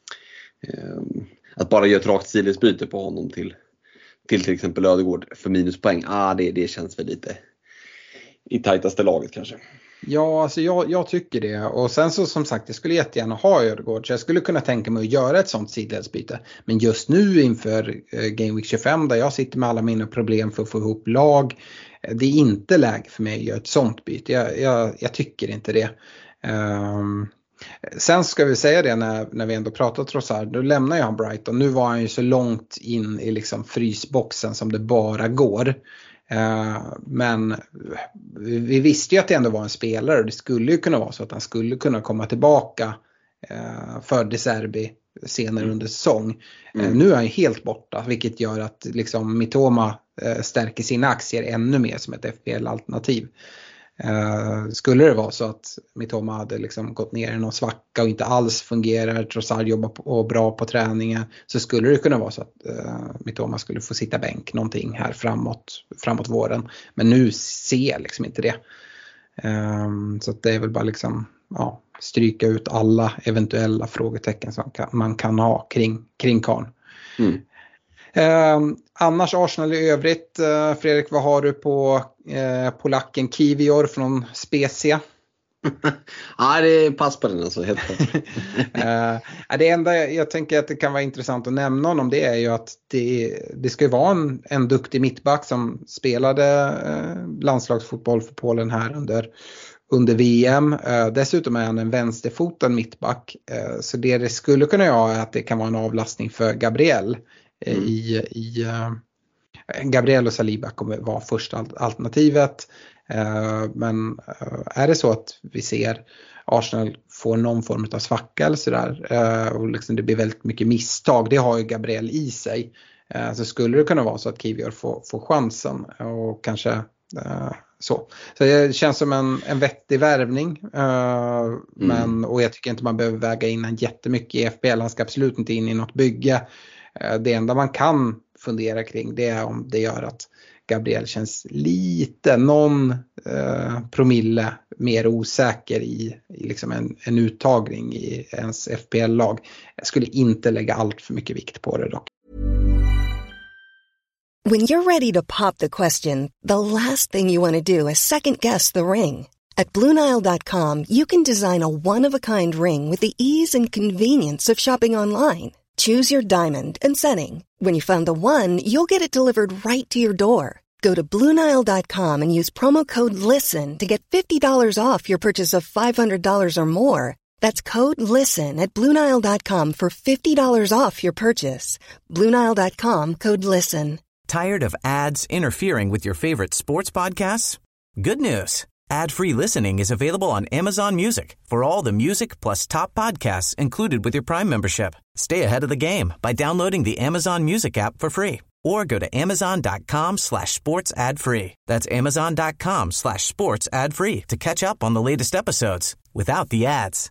eh, att bara göra ett rakt sidledsbyte på honom till, till till exempel Ödegård för minuspoäng, ah, det, det känns väl lite i tajtaste laget kanske. Ja, alltså jag, jag tycker det. Och sen så som sagt, jag skulle jättegärna ha Ödegård. Så jag skulle kunna tänka mig att göra ett sånt sidledsbyte. Men just nu inför eh, Game Week tjugofem där jag sitter med alla mina problem för att få ihop lag. Eh, det är inte läge för mig att göra ett sånt byte. Jag, jag, jag tycker inte det. Um, sen ska vi säga det när, när vi ändå pratar Trossard. Då lämnar jag Brighton. Nu var han ju så långt in i liksom frysboxen som det bara går. Uh, men vi visste ju att det ändå var en spelare och det skulle ju kunna vara så att han skulle kunna komma tillbaka uh, för De Zerbi senare under säsong. Mm. Uh, nu är han ju helt borta, vilket gör att liksom Mitoma uh, stärker sina aktier ännu mer som ett F P L-alternativ. Uh, skulle det vara så att Mitoma hade liksom gått ner i någon svacka och inte alls fungerar, Trossard jobbar på, bra på träningen, så skulle det kunna vara så att uh, Mitoma skulle få sitta bänk någonting här framåt, framåt våren. Men nu ser jag liksom inte det. Um, så att det är väl bara liksom ja, stryka ut alla eventuella frågetecken som kan, man kan ha kring, kring Karn. Mm. Eh, annars Arsenal i övrigt, eh, Fredrik, vad har du på eh, polacken Kivior från Spezia? Ja, det är pass på den alltså, helt klart. eh, det enda jag, jag tänker att det kan vara intressant att nämna om det är ju att det, det ska ju vara en, en duktig mittback som spelade eh, landslagsfotboll för Polen här under under V M. Eh, dessutom är han en vänsterfotad mittback. Eh, så det det skulle kunna göra är att det kan vara en avlastning för Gabriel. Mm. I, i uh, Gabriel och Saliba kommer vara första alternativet. Uh, men uh, är det så att vi ser Arsenal få någon form av svacka eller sådär uh, och liksom det blir väldigt mycket misstag, det har ju Gabriel i sig, uh, så skulle det kunna vara så att Kivior får, får chansen och kanske uh, så. Så det känns som en, en vettig värvning, uh, mm. men, och jag tycker inte man behöver väga in en jättemycket i F B L, han ska absolut inte in i något bygge. Det enda man kan fundera kring det är om det gör att Gabriel känns lite, någon eh, promille mer osäker i, i liksom en, en uttagning i ens F P L-lag. Jag skulle inte lägga allt för mycket vikt på det dock. When you're ready to pop the question, the last thing you want to do is second guess the ring. At Blue Nile dot com you can design a one-of-a-kind ring with the ease and convenience of shopping online. Choose your diamond and setting. When you find the one, you'll get it delivered right to your door. Go to Blue Nile dot com and use promo code LISTEN to get fifty dollars off your purchase of five hundred dollars or more. That's code LISTEN at Blue Nile dot com for fifty dollars off your purchase. Blue Nile dot com, code LISTEN. Tired of ads interfering with your favorite sports podcasts? Good news. Ad-free listening is available on Amazon Music for all the music plus top podcasts included with your Prime membership. Stay ahead of the game by downloading the Amazon Music app for free or go to amazon.com slash sports ad free. That's amazon.com slash sports ad free to catch up on the latest episodes without the ads.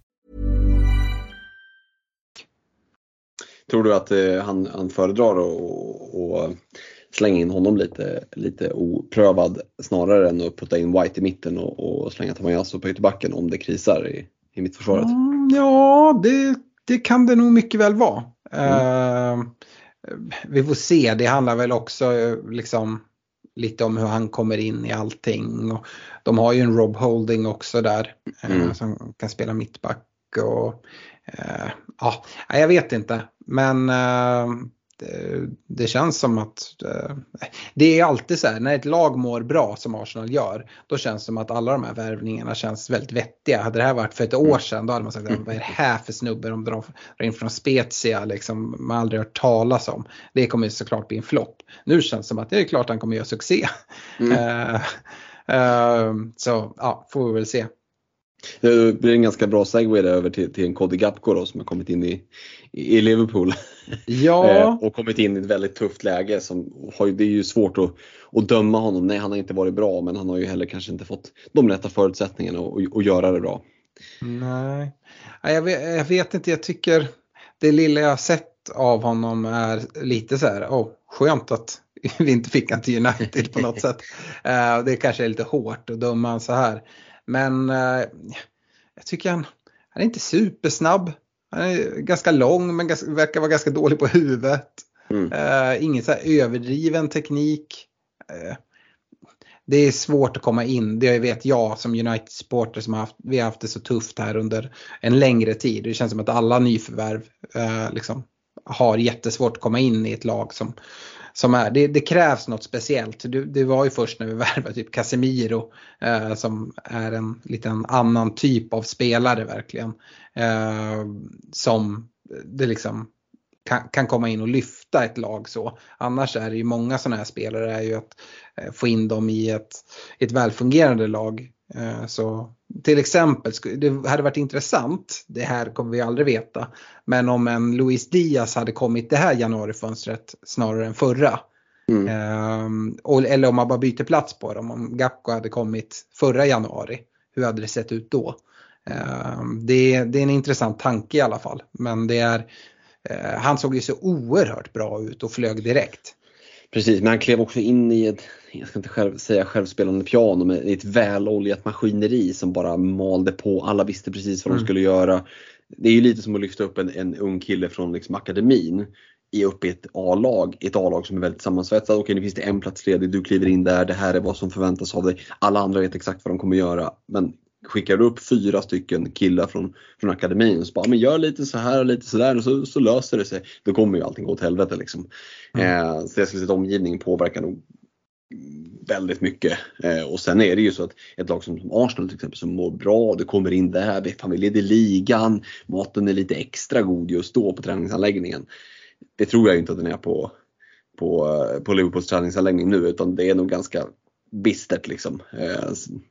Tror du att eh, han, han föredrar att slänga in honom lite, lite oprövad snarare än att putta in White i mitten och, och slänga Tamayasu på ytterbacken om det krisar i, i mittförsvaret? Mm, ja, det, det kan det nog mycket väl vara. Mm. Uh, vi får se, det handlar väl också liksom lite om hur han kommer in i allting. Och de har ju en Rob Holding också där mm. uh, som kan spela mittback. Och, uh, ja, jag vet inte, men... Uh, det känns som att uh, det är alltid så här, när ett lag mår bra som Arsenal gör, då känns det som att alla de här värvningarna känns väldigt vettiga. Hade det här varit för ett år sedan, då hade man sagt att vad är det här för snubbar de drar in från Spezia, liksom, man aldrig hört talas om. Det kommer ju såklart bli en flopp. Nu känns det som att det är klart att han kommer göra succé. Mm. uh, uh, så ja, får vi väl se. Det blir en ganska bra segue över till, till en Cody Gakpo då, som har kommit in i, i Liverpool. Ja. och kommit in i ett väldigt tufft läge. Som har, det är ju svårt att, att döma honom. Nej, han har inte varit bra, men han har ju heller kanske inte fått de rätta förutsättningarna att, att göra det bra. Nej, jag vet, jag vet inte, jag tycker det lilla jag har sett av honom är lite så här, åh, skönt att vi inte fick han till United på något sätt. Uh, det kanske är lite hårt att döma han så här. Men uh, jag tycker han, han är inte supersnabb. Han är ganska lång men ganska, verkar vara ganska dålig på huvudet. Mm. Uh, ingen så här överdriven teknik. Uh, det är svårt att komma in. Det vet jag som United-supporter som har haft, vi har haft det så tufft här under en längre tid. Det känns som att alla nyförvärv eh, liksom har jättesvårt att komma in i ett lag som, som är. Det, det krävs något speciellt. Det, det var ju först när vi värvade typ Casemiro eh, som är en liten annan typ av spelare verkligen. Eh, som det liksom kan, kan komma in och lyfta ett lag så. Annars är det ju många sådana här spelare är ju att eh, få in dem i ett, ett välfungerande lag. Eh, så till exempel, det hade varit intressant, det här kommer vi aldrig veta, men om en Luis Diaz hade kommit det här januarifönstret snarare än förra. Mm. Eh, och, eller om man bara byter plats på dem, om Gakpo hade kommit förra januari, hur hade det sett ut då? Eh, det, det är en intressant tanke i alla fall, men det är eh, han såg ju så oerhört bra ut och flög direkt. Precis, men han klev också in i ett, jag ska inte själv säga självspelande piano, men ett väloljat maskineri som bara malde på. Alla visste precis vad mm. de skulle göra. Det är ju lite som att lyfta upp en, en ung kille från liksom akademin i upp i ett A-lag, ett A-lag som är väldigt sammansvetsat. Okej, nu finns det en plats ledig, du kliver in där, det här är vad som förväntas av dig. Alla andra vet exakt vad de kommer göra, men skickar du upp fyra stycken killar från, från akademin så bara, men gör lite så här och lite så där och så, så löser det sig. Då kommer ju allting gå åt helvete liksom. Mm. Eh, så jag skulle säga att omgivningen påverkar nog väldigt mycket. Eh, och sen är det ju så att ett lag som, som Arsenal till exempel som mår bra, det kommer in där, fan vi leder ligan, maten är lite extra god just då på träningsanläggningen. Det tror jag inte att den är på, på, på Liverpools träningsanläggning nu, utan det är nog ganska bistert liksom. Eh,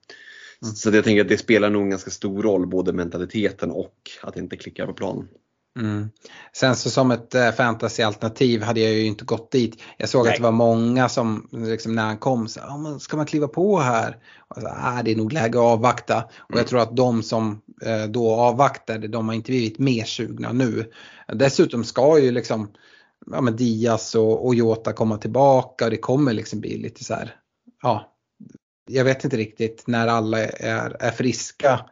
Mm. Så jag tänker att det spelar nog en ganska stor roll, både mentaliteten och att det inte klickar på planen. Mm. Sen så som ett äh, fantasyalternativ hade jag ju inte gått dit. Jag såg Nej. att det var många som liksom, när han kom så ah, men ska man kliva på här? Och så, ah, det är nog läge att avvakta. Mm. Och jag tror att de som äh, då avvaktade, de har inte blivit mer sugna nu. Dessutom ska ju liksom ja, men Diaz och, och Jota komma tillbaka, och det kommer liksom bli lite så här, ja. Jag vet inte riktigt när alla är, är friska.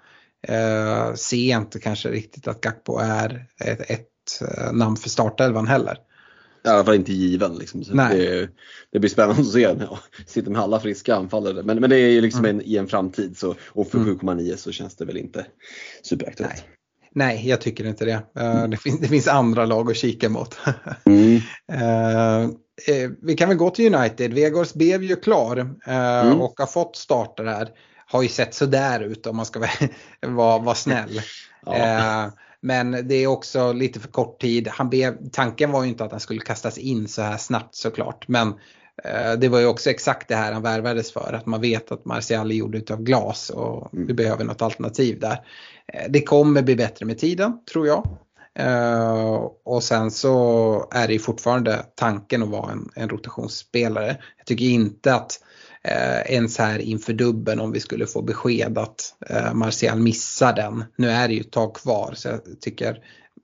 Eh, ser inte kanske riktigt att Gakpo är ett, ett namn för startelvan heller. I alla fall inte given. Liksom. Så det, det blir spännande att se. Ja, sitter med alla friska anfallare. Men, men det är ju liksom mm. en, i en framtid. Så, och för sju komma nio så känns det väl inte superaktuellt. Nej. Nej, jag tycker inte det. Uh, det, finns, det finns andra lag att kika mot. mm. uh, Eh, vi kan väl gå till United. Weghorst blev ju klar eh, mm. och har fått starter här. Har ju sett så där ut om man ska vara, vara snäll. ja. eh, men det är också lite för kort tid. Han blev, tanken var ju inte att han skulle kastas in så här snabbt såklart. Men eh, det var ju också exakt det här han värvades för. Att man vet att Martial är gjord utav glas och mm. vi behöver något alternativ där. Eh, det kommer bli bättre med tiden, tror jag. Uh, och sen så är det ju fortfarande tanken att vara en, en rotationsspelare. Jag tycker inte att uh, ens här inför dubben, om vi skulle få besked att uh, Martial missar den. Nu är det ju ett tag kvar, så jag tycker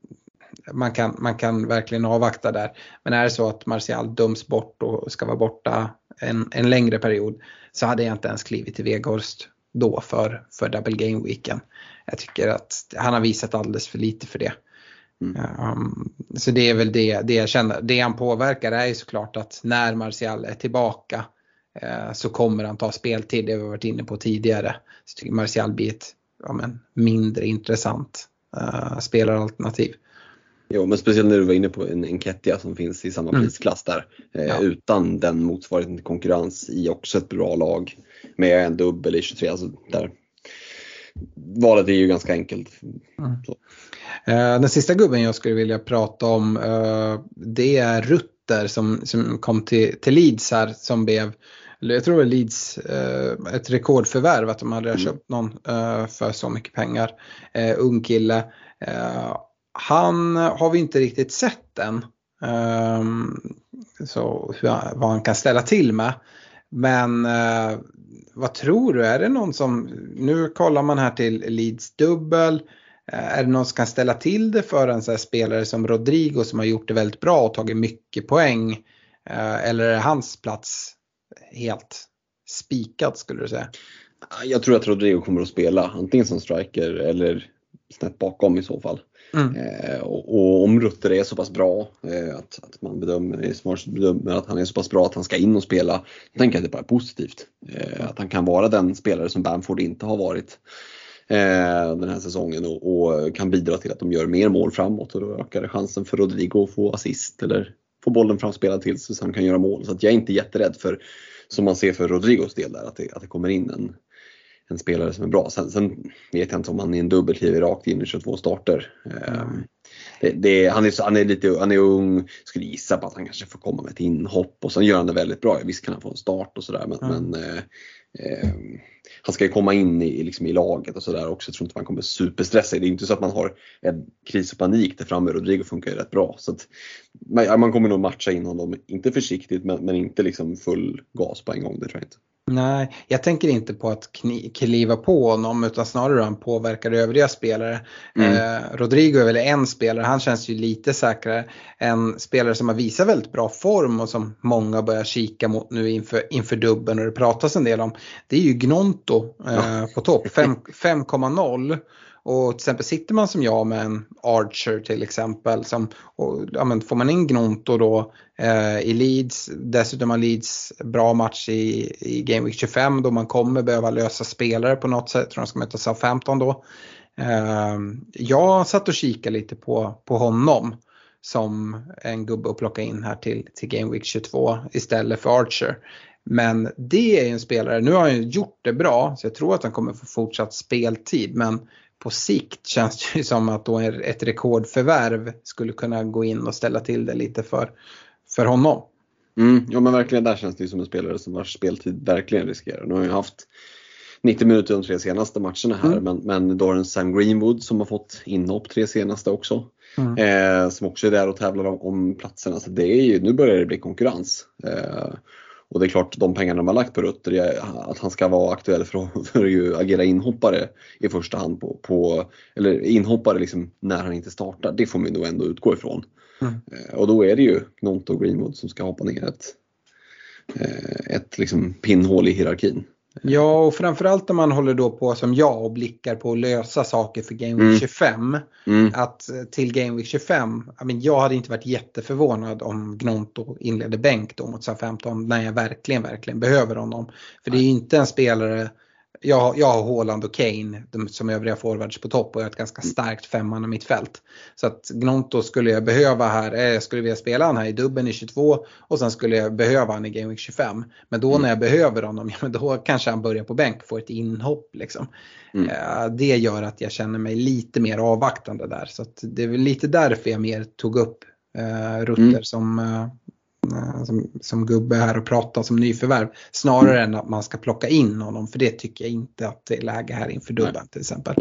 man kan, man kan verkligen avvakta där. Men är det så att Martial döms bort och ska vara borta en, en längre period, så hade jag inte ens klivit till Weghorst då för, för double game weekend. Jag tycker att han har visat alldeles för lite för det. Mm. Um, så det är väl det, det jag känner. Det han påverkar är ju såklart att när Martial är tillbaka uh, så kommer han ta speltid. Det har vi varit inne på tidigare. Så tycker Martial blir ett ja, men, mindre intressant uh, spelaralternativ. Jo, men speciellt när du var inne på en Nketiah som finns i samma mm. prisklass där. Eh, ja. Utan den motsvarigheten till konkurrens i också ett bra lag med en dubbel i tjugotre. Alltså där. Valet är ju ganska enkelt. Mm. Den sista gubben jag skulle vilja prata om, det är Rutter som, som kom till, till Leeds här, som blev, jag tror det Leeds ett rekordförvärv, att de hade mm. köpt någon för så mycket pengar. Ung kille. Han har vi inte riktigt sett än. Så hur, vad han kan ställa till med. Men vad tror du? Är det någon som, nu kollar man här till Leeds dubbel. Är det någon som kan ställa till det för en så här spelare som Rodrigo som har gjort det väldigt bra och tagit mycket poäng? Eller är hans plats helt spikad, skulle du säga? Jag tror att Rodrigo kommer att spela antingen som striker eller snett bakom i så fall. Mm. Eh, och, och om Rutter är så pass bra eh, att, att man bedömer, smart bedömer att han är så pass bra att han ska in och spela, jag tänker att det bara är positivt. Eh, att han kan vara den spelare som Bamford inte har varit eh, den här säsongen och, och kan bidra till att de gör mer mål framåt, och då ökar chansen för Rodrigo att få assist eller få bollen framspelad till så att han kan göra mål. Så att jag är inte jätterädd för, som man ser för Rodrigos del där, att det, att det kommer in en en spelare som är bra. Sen, sen vet jag inte om han är en dubbelkliv rakt in i tjugotvå starter. Mm. Det, det, han, är, han är lite han är ung, skulle gissa på att han kanske får komma med ett inhopp och sen gör han det väldigt bra. Visst kan han få en start och sådär, men, mm. men eh, eh, han ska ju komma in i, liksom i laget och sådär också. Jag tror inte man kommer superstressa. Det är inte så att man har en kris och panik där framme. Rodrigo funkar ju rätt bra. Så att, man, man kommer nog matcha in honom, inte försiktigt men, men inte liksom full gas på en gång, det tror jag inte. Nej, jag tänker inte på att kni- kliva på honom, utan snarare han påverkar övriga spelare. Mm. Eh, Rodrigo är väl en spelare, han känns ju lite säkrare. En spelare som har visat väldigt bra form och som många börjar kika mot nu inför, inför dubben och det pratas en del om. Det är ju Gnonto eh, ja. på topp, fem komma noll. Och till exempel sitter man som jag med en Archer till exempel, som, och, ja, men får man in Gnonto då eh, i Leeds, dessutom har Leeds bra match i, i Game Week tjugofem då man kommer behöva lösa spelare på något sätt, tror de ska möta Southampton då. Eh, jag satt och kikade lite på, på honom som en gubbe att plocka in här till, till Game Week tjugotvå istället för Archer. Men det är en spelare, nu har han ju gjort det bra så jag tror att han kommer få fortsatt speltid, men på sikt känns det ju som att då ett rekordförvärv skulle kunna gå in och ställa till det lite för, för honom. Mm, ja men verkligen, där känns det ju som en spelare som vars speltid verkligen riskerar. Nu har ju haft nittio minuter de tre senaste matcherna här, mm. men, men då har en Sam Greenwood som har fått inhopp tre senaste också. Mm. Eh, som också är där och tävlar om, om platserna. Så det är ju, nu börjar det bli konkurrens. Eh, Och det är klart, de pengarna de har lagt på Rutter, att han ska vara aktuell för, för att agera inhoppare i första hand på, på eller inhoppare liksom när han inte startar, det får man nog ändå utgå ifrån. Mm. Och då är det ju Gnonto och Greenwood som ska hoppa ner ett, ett liksom pinnhål i hierarkin. Ja, och framförallt när man håller då på som jag och blickar på att lösa saker för Game Week mm. tjugofem. Mm. Att till Game Week tjugofem, jag, men, jag hade inte varit jätteförvånad om Gnonto inledde bänk då mot Southampton när jag verkligen, verkligen behöver honom. För det är ju inte en spelare, jag, jag har Haaland och Kane de, som övriga forwards på topp och jag har ett ganska starkt femman i mitt fält. Så att Gnonto skulle jag behöva här, jag skulle vilja spela han här i dubben i tjugotvå och sen skulle jag behöva han i Game Week tjugofem. Men då mm. när jag behöver honom, ja, men då kanske han börjar på bänk, får ett inhopp liksom. Mm. Uh, det gör att jag känner mig lite mer avvaktande där. Så att det är väl lite därför jag mer tog upp uh, Rutter mm. som... Uh, Som, som gubbe här och prata som nyförvärv snarare mm. än att man ska plocka in honom, för det tycker jag inte att det är läge här inför dubben till exempel.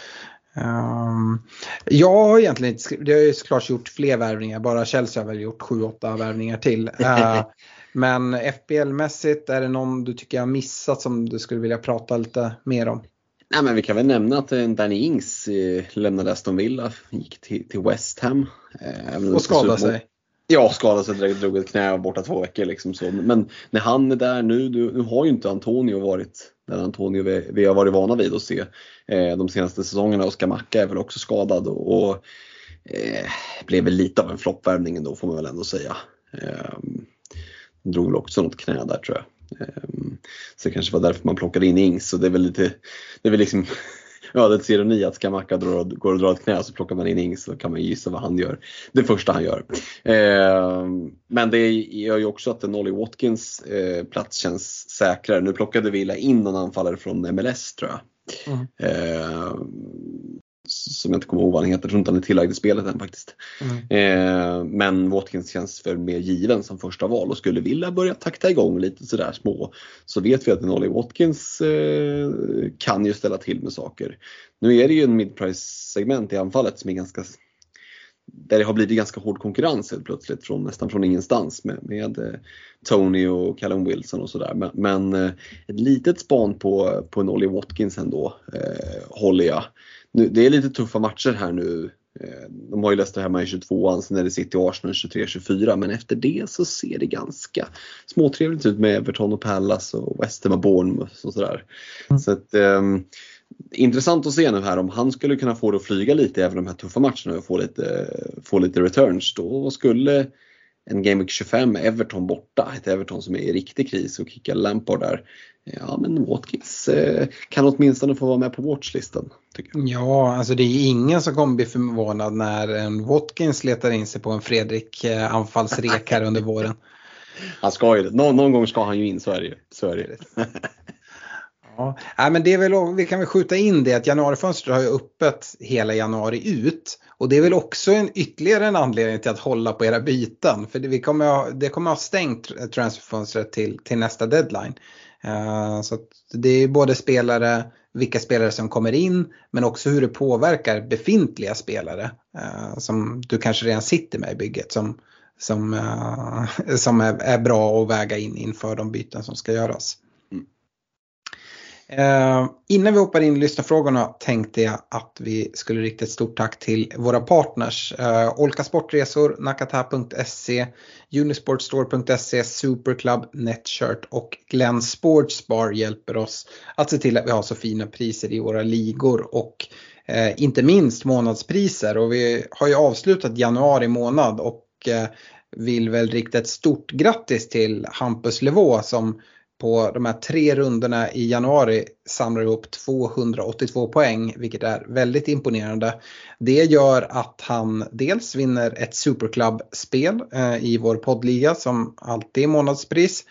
Um, jag har egentligen inte, det har ju såklart gjort fler värvningar, bara Chelsea har väl gjort sju åtta värvningar till. uh, men F B L-mässigt, är det någon du tycker jag har missat som du skulle vilja prata lite mer om? Nej, men vi kan väl nämna att Danny Ings eh, lämnade Aston Villa, gick till, till West Ham eh, och skadade sig. Ja, skadade sig direkt, drog ett knä borta två veckor liksom så. Men när han är där nu, nu, nu har ju inte Antonio varit den Antonio vi, vi har varit vana vid att se eh, de senaste säsongerna. Och Scamacca är väl också skadad och, och eh, blev väl lite av en floppvärvning ändå, får man väl ändå säga. Eh, drog väl också något knä där tror jag. Eh, så det kanske var därför man plockade in Ings, så det är väl lite, det är väl liksom... Ja, det är ett ironi att Scamacca går och drar ett knä, så plockar man in Ings, så kan man gissa vad han gör. Det första han gör. Eh, men det gör ju också att Nolly Watkins eh, plats känns säkrare. Nu plockade Villa in någon anfallare från M L S tror jag. Mm. Eh, som jag inte kommer ihåg vad han heter. Jag tror inte han är tillagd i spelet än faktiskt. Mm. Eh, men Watkins känns för mer given som första val. Och skulle Villa börja takta igång lite sådär små, så vet vi att Nolly Watkins eh, kan ju ställa till med saker. Nu är det ju en mid-price-segment i anfallet som är ganska, där det har blivit ganska hård konkurrens helt plötsligt från, nästan från ingenstans med, med eh, Tony och Callum Wilson och sådär. Men, men eh, ett litet span på, på Nolly Watkins ändå eh, håller jag. Nu, det är lite tuffa matcher här nu. De har ju Leicester hemma i tjugotvåan, sen är det City och Arsenal tjugotre tjugofyra. Men efter det så ser det ganska småtrevligt ut med Everton och Palace och West Ham och Bournemouth och sådär. Mm. Så att, um, intressant att se nu här om han skulle kunna få det att flyga lite även de här tuffa matcherna och få lite, få lite returns. Då skulle en Game Week tjugofem Everton borta, ett Everton som är i riktig kris och kickar Lampard där. Ja, men Watkins eh, kan åtminstone få vara med på watchlistan, tycker jag. Ja, alltså det är ingen som kommer bli förvånad när en Watkins letar in sig på en Fredrik eh, anfallsrek här under våren. Han ska ju det. Någon, någon gång ska han ju in, så är det ju. Så är det. Ja, nej, men det är väl, vi kan väl skjuta in det att januarifönstret har ju öppet hela januari ut. Och det är väl också en ytterligare en anledning till att hålla på era byten. För det, vi kommer ha, det kommer ha stängt transferfönstret till, till nästa deadline. Uh, så att det är både spelare, vilka spelare som kommer in, men också hur det påverkar befintliga spelare uh, som du kanske redan sitter med i bygget som, som, uh, som är, är bra att väga in inför de byten som ska göras. Uh, innan vi hoppar in i lyssnarfrågorna tänkte jag att vi skulle rikta ett stort tack till våra partners. Uh, Olka Sportresor, Nakata punkt se, Unisportstore punkt se, Superclub, Netshirt och Glenn Sportsbar hjälper oss att se till att vi har så fina priser i våra ligor och uh, inte minst månadspriser. Och vi har ju avslutat januari månad och uh, vill väl rikta ett stort grattis till Hampus Levå som på de här tre rundorna i januari samlar ihop tvåhundraåttiotvå poäng, vilket är väldigt imponerande. Det gör att han dels vinner ett Superclub-spel eh, i vår poddliga som alltid är månadspris.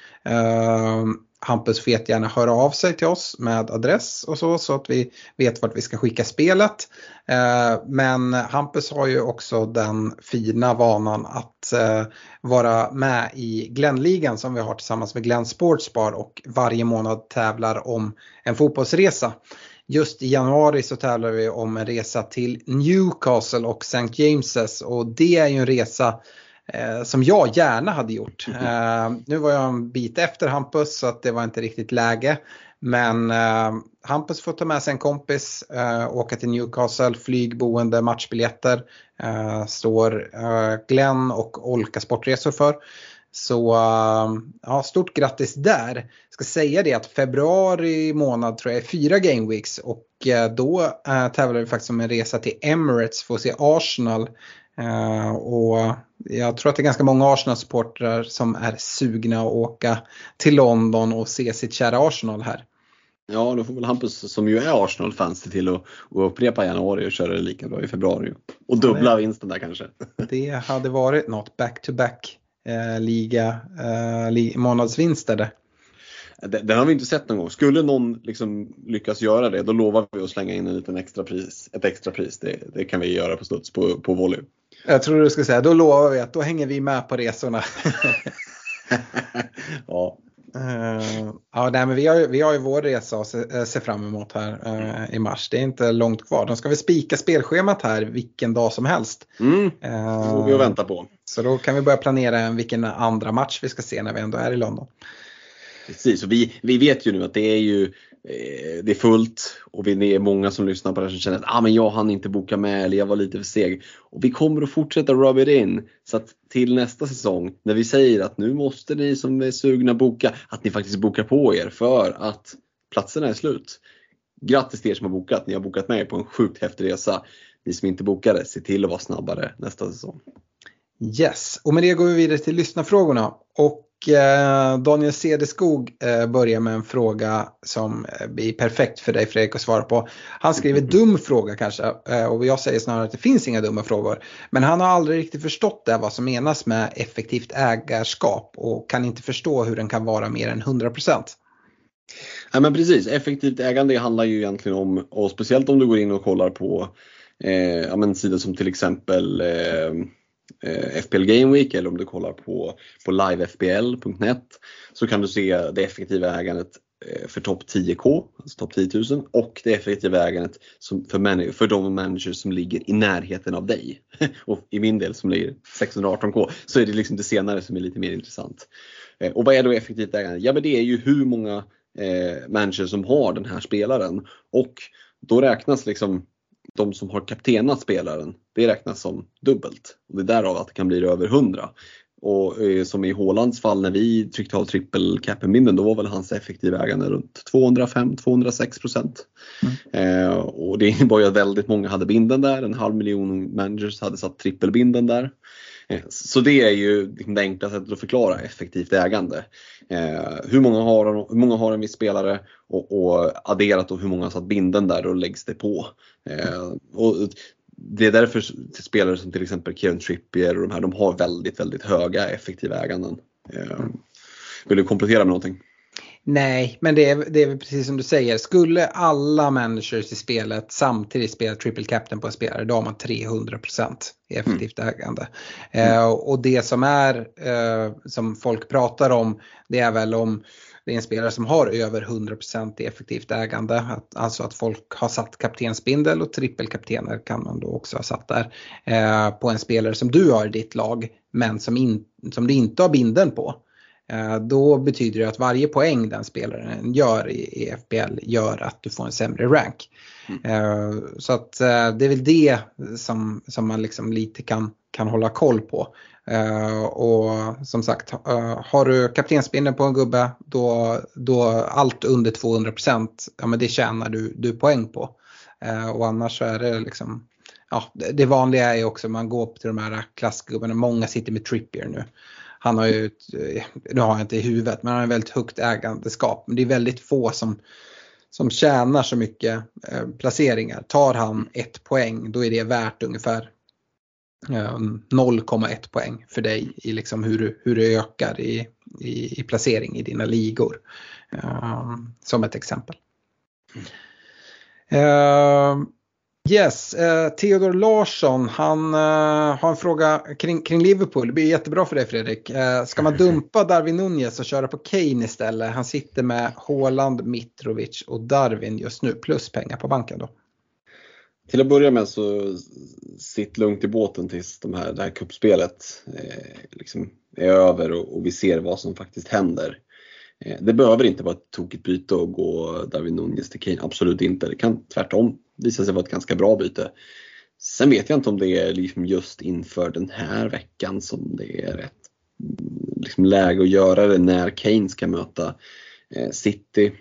Eh, Hampus får gärna höra av sig till oss med adress och så, så att vi vet vart vi ska skicka spelet. Eh, men Hampus har ju också den fina vanan att eh, vara med i Glenligan som vi har tillsammans med Glenn Sportsbar och varje månad tävlar om en fotbollsresa. Just i januari så tävlar vi om en resa till Newcastle och Saint James's och det är ju en resa Eh, som jag gärna hade gjort. Eh, nu var jag en bit efter Hampus så att det var inte riktigt läge. Men eh, Hampus får ta med sig en kompis, eh, åka till Newcastle, flygboende, matchbiljetter. Eh, står eh, Glenn och Olka Sportresor för. Så eh, ja, stort grattis där. Jag ska säga det att februari månad tror jag är fyra game weeks. Och eh, då eh, tävlar vi faktiskt om en resa till Emirates för att se Arsenal. Uh, och jag tror att det är ganska många Arsenal-supportrar som är sugna att åka till London och se sitt kära Arsenal här. Ja, då får väl Hampus som ju är Arsenal-fans till att, att upprepa januari och köra det lika bra i februari. Och dubbla vinsten där kanske. Det hade varit något back-to-back eh, liga eh, li- månadsvinster där. Den har vi inte sett någon gång. Skulle någon liksom lyckas göra det, då lovar vi att slänga in en liten extra pris. Ett extra pris, det, det kan vi göra på studs på, på volley. Jag tror du ska säga, då lovar vi att då hänger vi med på resorna. Ja. Uh, ja, nej, men vi har, vi har ju vår resa att se, se fram emot här uh, i mars. Det är inte långt kvar. De ska vi spika spelschemat här vilken dag som helst. Mm, det får vi att vänta på. Så då kan vi börja planera vilken andra match vi ska se när vi ändå är i London. Precis, och vi, vi vet ju nu att det är ju eh, det är fullt och vi, det är många som lyssnar på det som känner att ah, men jag hann inte boka med eller jag var lite för seg. Och vi kommer att fortsätta rub it in så att till nästa säsong när vi säger att nu måste ni som är sugna boka, att ni faktiskt bokar på er för att platserna är slut. Grattis till er som har bokat, ni har bokat med er på en sjukt häftig resa. Ni som inte bokade, se till att vara snabbare nästa säsong. Yes, och med det går vi vidare till lyssnarfrågorna. Och eh, Daniel Cederskog eh, börjar med en fråga som eh, blir perfekt för dig Fredrik att svara på. Han skriver dum fråga kanske, eh, och jag säger snarare att det finns inga dumma frågor. Men han har aldrig riktigt förstått det, vad som menas med effektivt ägarskap och kan inte förstå hur den kan vara mer än hundra procent. Ja, men precis, effektivt ägande handlar ju egentligen om, och speciellt om du går in och kollar på eh, ja, men sidor som till exempel eh, F P L Game Week eller om du kollar på, på live f b l punkt net så kan du se det effektiva ägandet för topp tio K, alltså topp tio tusen, och det effektiva ägandet som för, man- för de managers som ligger i närheten av dig. Och i min del som ligger sexhundraarton K så är det liksom det senare som är lite mer intressant. Och vad är då effektivt ägande? Ja, men det är ju hur många eh, managers som har den här spelaren, och då räknas liksom de som har kaptenat spelaren, det räknas som dubbelt. Och det är därav att det kan bli över hundra. Och eh, som i Haalands fall när vi tryckte av trippel cap'n-binden, då var väl hans effektiva ägande runt tvåhundrafem till tvåhundrasex procent. Mm. Eh, och det innebar ju att väldigt många hade binden där. En halv miljon managers hade satt trippelbinden där. Eh, så det är ju det enkla sättet att förklara effektivt ägande. Eh, hur, många har, hur många har en viss spelare och, och adderat och hur många har satt binden där, och läggs det på. Eh, och det är därför spelare som till exempel Kieran Trippier och de här, de har väldigt, väldigt höga effektiva äganden. Eh, vill du komplettera med någonting? Nej, men det är, det är precis som du säger. Skulle alla managers i spelet samtidigt spela triple captain på en spelare, då har man trehundra procent i effektivt mm. ägande. Mm. Eh, och det som är eh, som folk pratar om, det är väl om det är en spelare som har över hundra procent i effektivt ägande. Att, alltså att folk har satt kaptensbindel, och trippelkaptener kan man då också ha satt där. Eh, på en spelare som du har i ditt lag, men som, in, som du inte har binden på. Eh, då betyder det att varje poäng den spelaren gör i, i F P L gör att du får en sämre rank. Mm. Eh, så att eh, det är väl det som, som man liksom lite kan, kan hålla koll på. Uh, och som sagt, uh, har du kaptensbindeln på en gubbe, då, då allt under tvåhundra procent, ja, men det tjänar du, du poäng på. Uh, och annars så är det liksom, ja, det, det vanliga är också, man går upp till de här klassgubbarna, många sitter med Trippier nu. Han har ju, nu har jag inte i huvudet, men han har en väldigt högt ägandeskap. Men det är väldigt få som, som tjänar så mycket uh, placeringar. Tar han ett poäng, då är det värt ungefär noll komma ett poäng för dig i liksom hur du, hur du ökar i, i, i placering i dina ligor. Uh, som ett exempel. Uh, yes, uh, Theodor Larsson, han uh, har en fråga kring, kring Liverpool. Det blir jättebra för dig, Fredrik. Uh, ska man dumpa Darwin Nunez och köra på Kane istället? Han sitter med Haaland, Mitrovic och Darwin just nu, plus pengar på banken då. Till att börja med så sitt lugnt i båten tills de här, det här kuppspelet eh, liksom är över och, och vi ser vad som faktiskt händer. Eh, det behöver inte vara ett tokigt byte och gå Darwin Nunez till Kane, absolut inte. Det kan tvärtom visa sig vara ett ganska bra byte. Sen vet jag inte om det är liksom just inför den här veckan som det är rätt liksom läge att göra det, när Kane ska möta eh, City.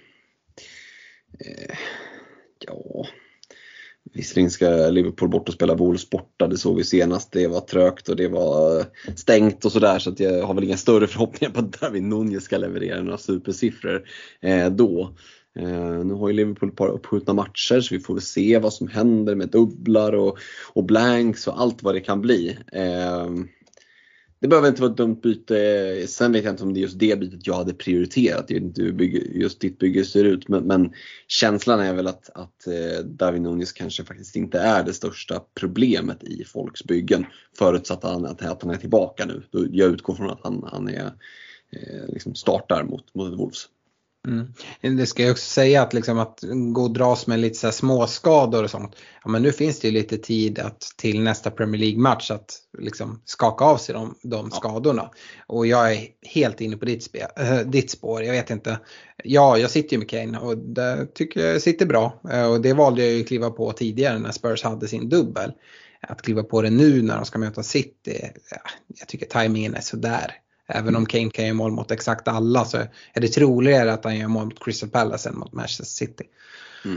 Eh, ja... Visserligen ska Liverpool bort och spela Wolves borta, det såg vi senast, det var trögt och det var stängt och sådär, så att jag har väl inga större förhoppningar på att Darwin Nunez ska leverera några supersiffror eh, då. Eh, nu har ju Liverpool ett par uppskjutna matcher, så vi får väl se vad som händer med dubblar och, och blanks och allt vad det kan bli. Eh, det behöver inte vara ett dumt byte. Sen vet jag inte om det är just det bytet jag hade prioriterat. Jag vet inte hur just ditt bygge ser ut. Men, men känslan är väl att, att eh, Darwin Nunez kanske faktiskt inte är det största problemet i folks byggen. Förutsatt att han, att han är tillbaka nu. Då jag utgår från att han, han är, eh, liksom startar mot, mot Wolves. Mm. Det ska jag också säga att, liksom att gå och dras med lite så här små skador och sånt. Ja, men nu finns det ju lite tid att till nästa Premier League-match att liksom skaka av sig de, de ja. skadorna. Och jag är helt inne på ditt, spe, äh, ditt spår. Jag vet inte. Ja, jag sitter ju med Kane och det tycker jag sitter bra. Och det valde jag ju att kliva på tidigare när Spurs hade sin dubbel. Att kliva på det nu när de ska möta City, ja, jag tycker timingen är sådär. Även om Kane kan göra mål mot exakt alla, så är det troligare att han gör mål mot Crystal Palace än mot Manchester City. Mm.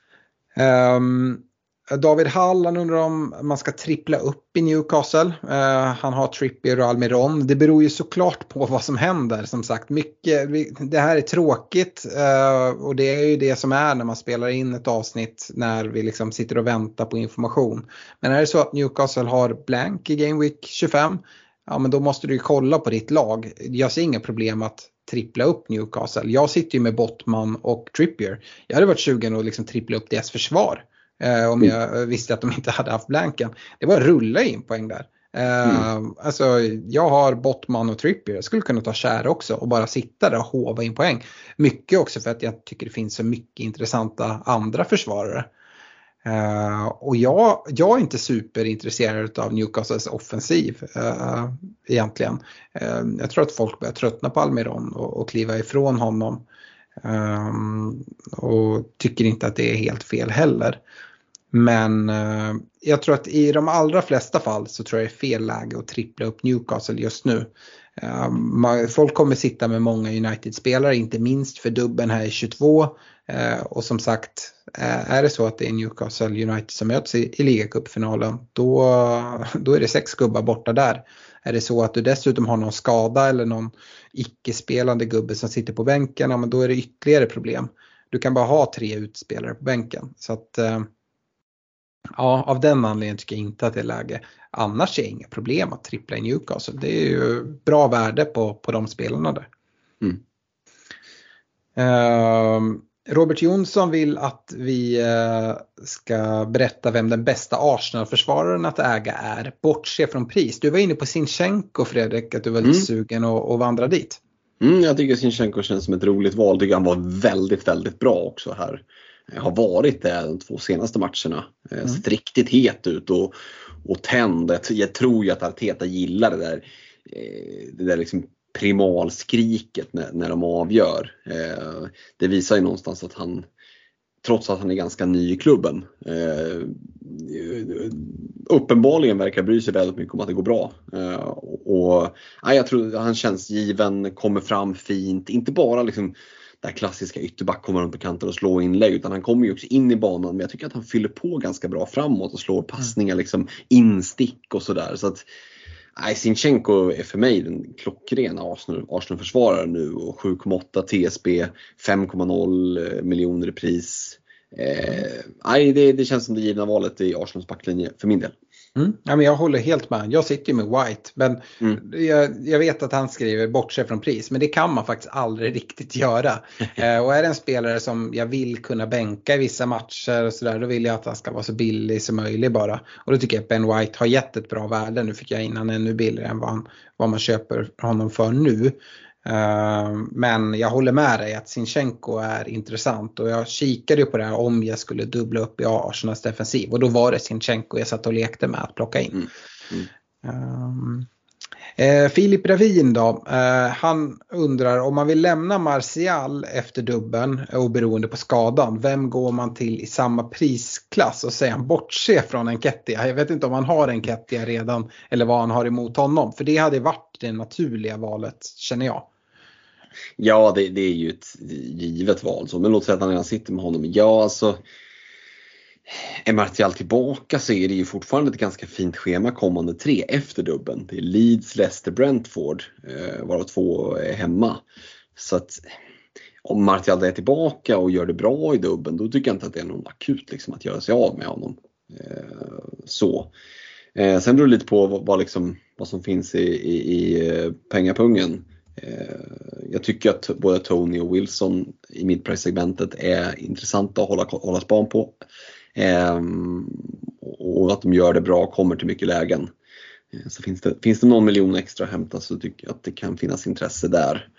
Um, David Hall, han undrar om man ska trippla upp i Newcastle. Uh, han har Trippier och Almiron. Det beror ju såklart på vad som händer. Som sagt, mycket, det här är tråkigt. Uh, och det är ju det som är när man spelar in ett avsnitt när vi liksom sitter och väntar på information. Men är det så att Newcastle har blank i Game Week tjugofem, ja, men då måste du ju kolla på ditt lag. Jag ser inga problem att trippla upp Newcastle. Jag sitter ju med Botman och Trippier. Jag hade varit sugen att liksom trippla upp deras försvar. Eh, om jag visste att de inte hade haft blanken. Det var rulla in poäng där. Eh, mm. Alltså, jag har Botman och Trippier. Jag skulle kunna ta kär också och bara sitta där och hova in poäng. Mycket också för att jag tycker det finns så mycket intressanta andra försvarare. Uh, och jag, jag är inte superintresserad av Newcastles offensiv uh, egentligen. Uh, jag tror att folk börjar tröttna på Almiron och, och kliva ifrån honom. Um, och tycker inte att det är helt fel heller. Men eh, jag tror att i de allra flesta fall så tror jag det är fel läge att trippla upp Newcastle just nu. Eh, man, folk kommer sitta med många United-spelare, inte minst för dubben här i tjugotvå. Eh, och som sagt, eh, är det så att det är Newcastle United som möts i, i ligacupfinalen, då, då är det sex gubbar borta där. Är det så att du dessutom har någon skada eller någon icke-spelande gubbe som sitter på bänken, ja, men då är det ytterligare problem. Du kan bara ha tre utspelare på bänken. Så att, eh, ja, av den anledningen tycker jag inte att det är läge. Annars är det inga problem att trippla i Newcastle. Det är ju bra värde på, på de spelarna där. Mm. Uh, Robert Jonsson vill att vi uh, ska berätta vem den bästa Arsenal-försvararen att äga är. Bortse från pris. Du var inne på Zinchenko, Fredrik, att du var lite mm. sugen att, att vandra dit. Mm, jag tycker Zinchenko känns som ett roligt val. Jag tycker han var väldigt, väldigt bra också här. Har varit det de två senaste matcherna. Mm. Sett riktigt het ut och, och tänd. Jag tror ju att Arteta gillar det där, det där liksom primalskriket när, när de avgör. Det visar ju någonstans att han, trots att han är ganska ny i klubben, uppenbarligen verkar bry sig väldigt mycket om att det går bra. Och ja, jag tror att han känns given, kommer fram fint. Inte bara liksom där klassiska ytterback kommer runt på kanten och slår inlägg, utan han kommer ju också in i banan. Men jag tycker att han fyller på ganska bra framåt och slår passningar, liksom instick och sådär. Så att nej, Zinchenko är för mig den klockrena Arsenal, Arsenal-försvarare nu. Och sju komma åtta T S B, fem komma noll miljoner i pris. Eh, nej, det, det känns som det givna valet i Arsenals backlinje för min del. Mm. Ja, men jag håller helt med. Jag sitter ju med White, men mm. jag, jag vet att han skriver bort sig från pris, men det kan man faktiskt aldrig riktigt göra. eh, och är det en spelare som jag vill kunna bänka i vissa matcher och sådär, då vill jag att han ska vara så billig som möjligt bara. Och då tycker jag att Ben White har gett ett bra värde. Nu fick jag in han ännu billigare än vad, han, vad man köper honom för nu. Uh, men jag håller med dig att Zinchenko är intressant, och jag kikade ju på det här om jag skulle dubbla upp i Arsenals defensiv, och då var det Zinchenko jag satt och lekte med att plocka in. Mm. Mm. Uh, uh, Filip Ravin då, uh, han undrar om man vill lämna Martial efter dubben och beroende på skadan, vem går man till i samma prisklass? Och säger han bortse från Nketiah. Jag vet inte om han har Nketiah redan eller vad han har emot honom, för det hade varit det naturliga valet, känner jag. Ja, det, det är ju ett givet val. Så, men låt säga att han redan sitter med honom. Ja, alltså är Martial tillbaka så är det ju fortfarande ett ganska fint schema kommande tre efter dubben. Det är Leeds, Leicester, Brentford, eh, varav två är hemma. Så att om Martial är tillbaka och gör det bra i dubben, då tycker jag inte att det är någon akut liksom, att göra sig av med honom. Eh, så. Eh, sen beror det lite på vad, vad, liksom, vad som finns i, i, i pengapungen. Jag tycker att både Tony och Wilson i midprice-segmentet är intressanta att hålla, hålla span på. Och att de gör det bra, kommer till mycket lägen. Så finns det, finns det någon miljon extra att hämta, så tycker jag att det kan finnas intresse där.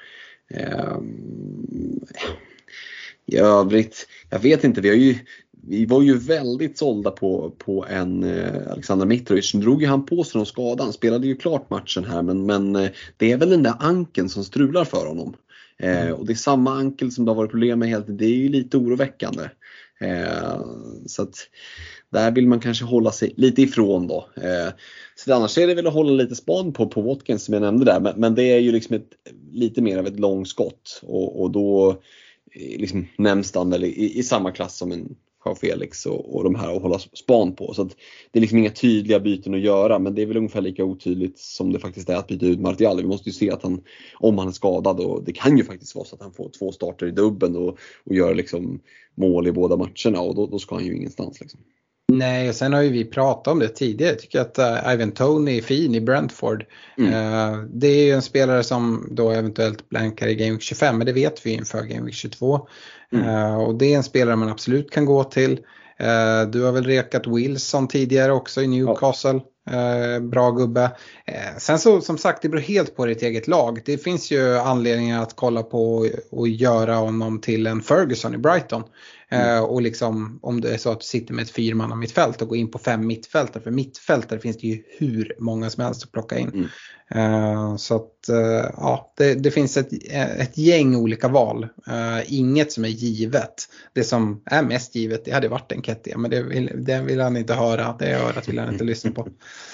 I övrigt, jag vet inte, vi har ju Vi var ju väldigt sålda på, på en eh, Alexander Mitrovic. Nu drog ju han på sig någon skada. Han spelade ju klart matchen här. Men, men eh, det är väl den där ankeln som strular för honom. Eh, mm. Och det är samma ankel som det har varit problem med helt. Det är ju lite oroväckande. Eh, så att där vill man kanske hålla sig lite ifrån då. Eh, så annars är det väl att hålla lite span på, på Watkins som jag nämnde där. Men, men det är ju liksom ett, lite mer av ett långskott. Och, och då eh, liksom nämns han väl i, i samma klass som en Felix och, och de här att hålla span på. Så att det är liksom inga tydliga byten att göra, men det är väl ungefär lika otydligt som det faktiskt är att byta ut Martial. Vi måste ju se att han, om han är skadad, och det kan ju faktiskt vara så att han får två starter i dubben och, och gör liksom mål i båda matcherna, och då, då ska han ju ingenstans liksom. Nej, och sen har ju vi pratat om det tidigare. Jag tycker att uh, Ivan Toney är fin i Brentford. Mm. Uh, det är ju en spelare som då eventuellt blankar i Game Week tjugofem, men det vet vi inför Game Week tjugotvå. Mm. Uh, och det är en spelare man absolut kan gå till. Uh, du har väl rekat Wilson tidigare också i Newcastle. Ja. Uh, bra gubbe. Uh, sen så, som sagt, det beror helt på ditt eget lag. Det finns ju anledningar att kolla på och göra honom till en Ferguson i Brighton. Mm. Uh, och liksom, om det är så att du sitter med ett fyrmanna mittfält och går in på fem mittfältare. För mittfältare finns det ju hur många som helst att plocka in. Uh, så att uh, ja, det, det finns ett, ett gäng olika val. Uh, inget som är givet. Det som är mest givet, det hade varit Nketiah, men det vill, det vill han inte höra. Det örat vill han inte lyssna på.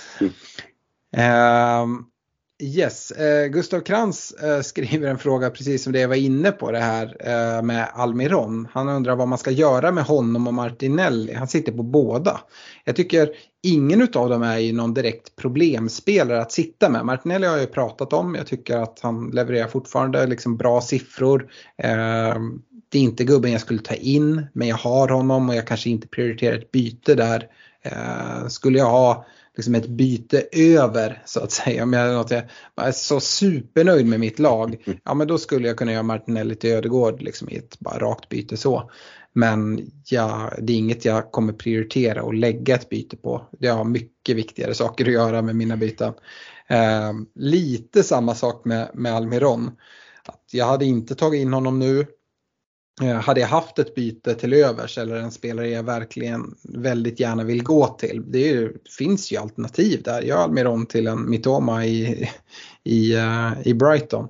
Uh, yes, uh, Gustav Krantz uh, skriver en fråga precis som det jag var inne på det här uh, med Almiron. Han undrar vad man ska göra med honom och Martinelli. Han sitter på båda. Jag tycker ingen av dem är ju någon direkt problemspelare att sitta med. Martinelli har jag ju pratat om. Jag tycker att han levererar fortfarande liksom bra siffror. Uh, det är inte gubben jag skulle ta in, men jag har honom och jag kanske inte prioriterar ett byte där. Uh, skulle jag ha liksom ett byte över så att säga, om jag, något jag är så supernöjd med mitt lag, ja men då skulle jag kunna göra Martinelli till Ödegård liksom i ett bara rakt byte så. Men ja, det är inget jag kommer prioritera och lägga ett byte på. Det har mycket viktigare saker att göra med mina byten. Eh, lite samma sak med, med Almiron. Att jag hade inte tagit in honom nu. Hade jag haft ett byte till övers eller en spelare jag verkligen väldigt gärna vill gå till. Det, är ju, det finns ju alternativ där. Jag har Almiron till en Mitoma i, i, uh, i Brighton.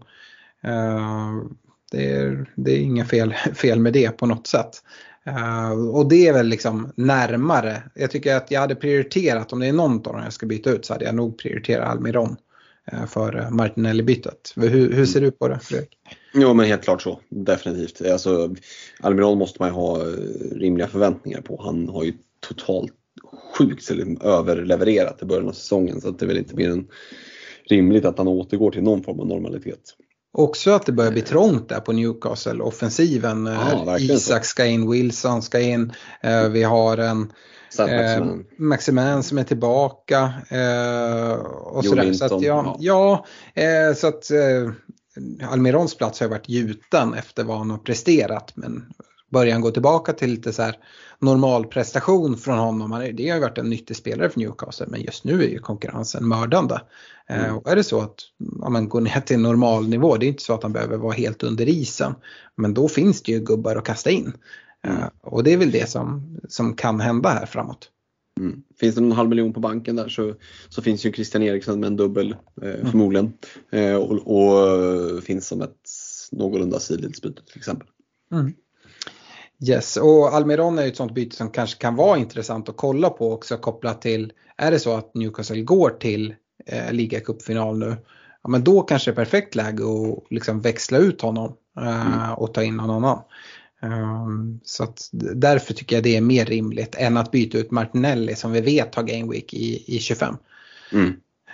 Uh, det, är, det är inga fel, fel med det på något sätt. Uh, och det är väl liksom närmare. Jag tycker att jag hade prioriterat, om det är någon av dem jag ska byta ut så hade jag nog prioriterat Almiron uh, för Martinelli-bytet. Hur, hur ser du på det, Fredrik? Jo, men helt klart så. Definitivt. Alltså, Almiron måste man ju ha rimliga förväntningar på. Han har ju totalt sjukt eller överlevererat i början av säsongen. Så att det är väl inte mer än rimligt att han återgår till någon form av normalitet. Också att det börjar bli trångt där på Newcastle. Offensiven. Ja, Isak ska in, Wilson ska in. Vi har en eh, Maximan som är tillbaka. Eh, och sådär. Så att, ja, ja eh, så att... Eh, Almirons plats har varit gjuten efter vad han har presterat, men börjar han gå tillbaka till lite så här normal prestation från honom. Det har ju varit en nyttig spelare för Newcastle, men just nu är ju konkurrensen mördande. Mm. Eh, och är det så att ja, man går ner till normal nivå, det är inte så att han behöver vara helt under isen, men då finns det ju gubbar att kasta in. Mm. Eh, och det är väl det som, som kan hända här framåt. Mm. Finns det en halv miljon på banken där så, så finns ju Christian Eriksen med en dubbel eh, mm. förmodligen eh, och, och finns som ett någorlunda sidligt byte till exempel. Mm. Yes, och Almiron är ju ett sånt byte som kanske kan vara intressant att kolla på också, kopplat till, är det så att Newcastle går till eh, ligacupfinal nu, ja, men då kanske det är perfekt läge att liksom växla ut honom eh, mm. och ta in någon annan. Um, så att därför tycker jag det är mer rimligt än att byta ut Martinelli som vi vet har Game Week i, i tjugofem. Mm.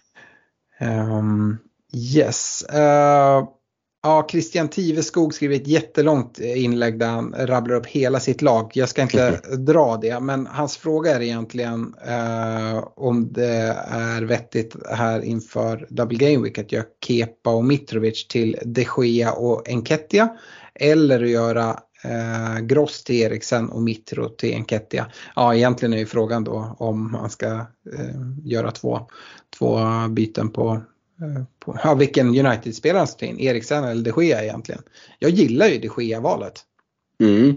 Um, yes. Uh, ja, Christian Tiveskog skriver ett jättelångt inlägg där han rabblar upp hela sitt lag. Jag ska inte mm. dra det, men hans fråga är egentligen uh, om det är vettigt här inför Double Game Week att göra Kepa och Mitrovic till De Gea och Nketiah, eller att göra Eh, Gross till Eriksen och Mitro till Nketiah. Ja, egentligen är ju frågan då om man ska eh, göra två, två byten på, eh, på ja, vilken United-spelare ska ta in, Eriksen eller De Gea egentligen. Jag gillar ju De Gea-valet. Mm.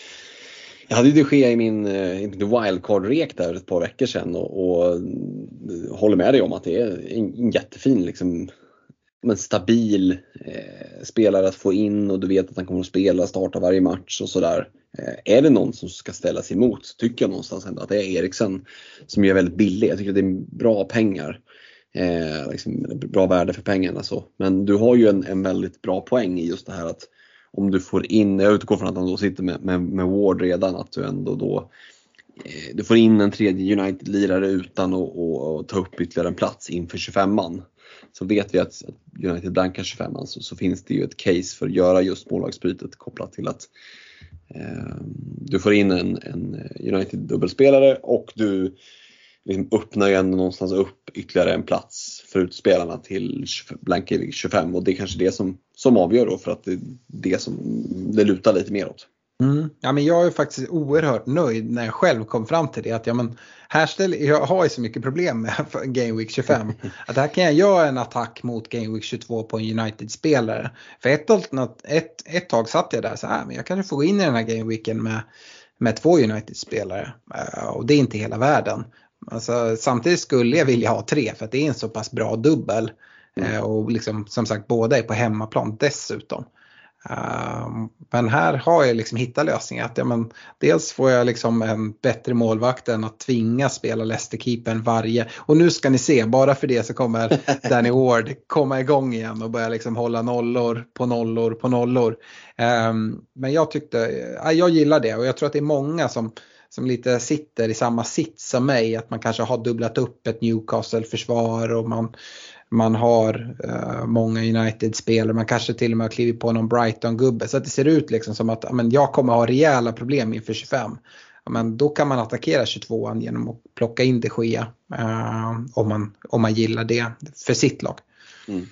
Jag hade ju De Gea i min, i min wildcard-rek där ett par veckor sedan och, och håller med dig om att det är en, en jättefin liksom en stabil eh, spelare att få in, och du vet att han kommer att spela, starta varje match och sådär. Eh, är det någon som ska ställas emot så tycker jag någonstans ändå att det är Eriksen som är väldigt billig. Jag tycker att det är bra pengar. Eh, liksom, bra värde för pengarna så. Men du har ju en, en väldigt bra poäng i just det här att om du får in, jag utgår från att han då sitter med, med, med Ward redan, att du ändå då eh, du får in en tredje United-lirare utan att och, och ta upp ytterligare en plats inför tjugofemman. Så vet vi att United blankar tjugofemman så, så finns det ju ett case för att göra just målvaktsbytet kopplat till att eh, du får in en, en United-dubbelspelare och du liksom öppnar ju ändå någonstans upp ytterligare en plats för utspelarna till blankar tjugofem, och det är kanske det som, som avgör då, för att det är det som det lutar lite mer åt. Mm. Ja, men jag är faktiskt oerhört nöjd när jag själv kom fram till det. Att ja, men här ställer, jag har ju så mycket problem med Game Week tjugofem. Att här kan jag göra en attack mot Game Week tjugotvå på en United-spelare. För ett, ett, ett tag satt jag där så här, men jag kanske får gå in i den här Game Weeken med, med två United-spelare. Uh, och det är inte hela världen. Alltså, samtidigt skulle jag vilja ha tre för att det är en så pass bra dubbel. Mm. Eh, och liksom, som sagt, båda är på hemmaplan dessutom. Uh, men här har jag liksom hittat lösningar. Att, ja, men, dels får jag liksom en bättre målvakt än att tvinga spela Leicester-keepern varje. Och nu ska ni se, bara för det så kommer Danny Ward komma igång igen och börja liksom hålla nollor på nollor på nollor. Um, men jag tyckte, uh, jag gillar det och jag tror att det är många som som lite sitter i samma sits som mig, att man kanske har dubblat upp ett Newcastle-försvar och man, man har uh, många United-spelare, man kanske till och med har klivit på någon Brighton-gubbe, så att det ser ut liksom som att men, jag kommer ha rejäla problem inför tjugofem. Men då kan man attackera tjugotvåan genom att plocka in De Gea uh, om, man, om man gillar det för sitt lag. Mm.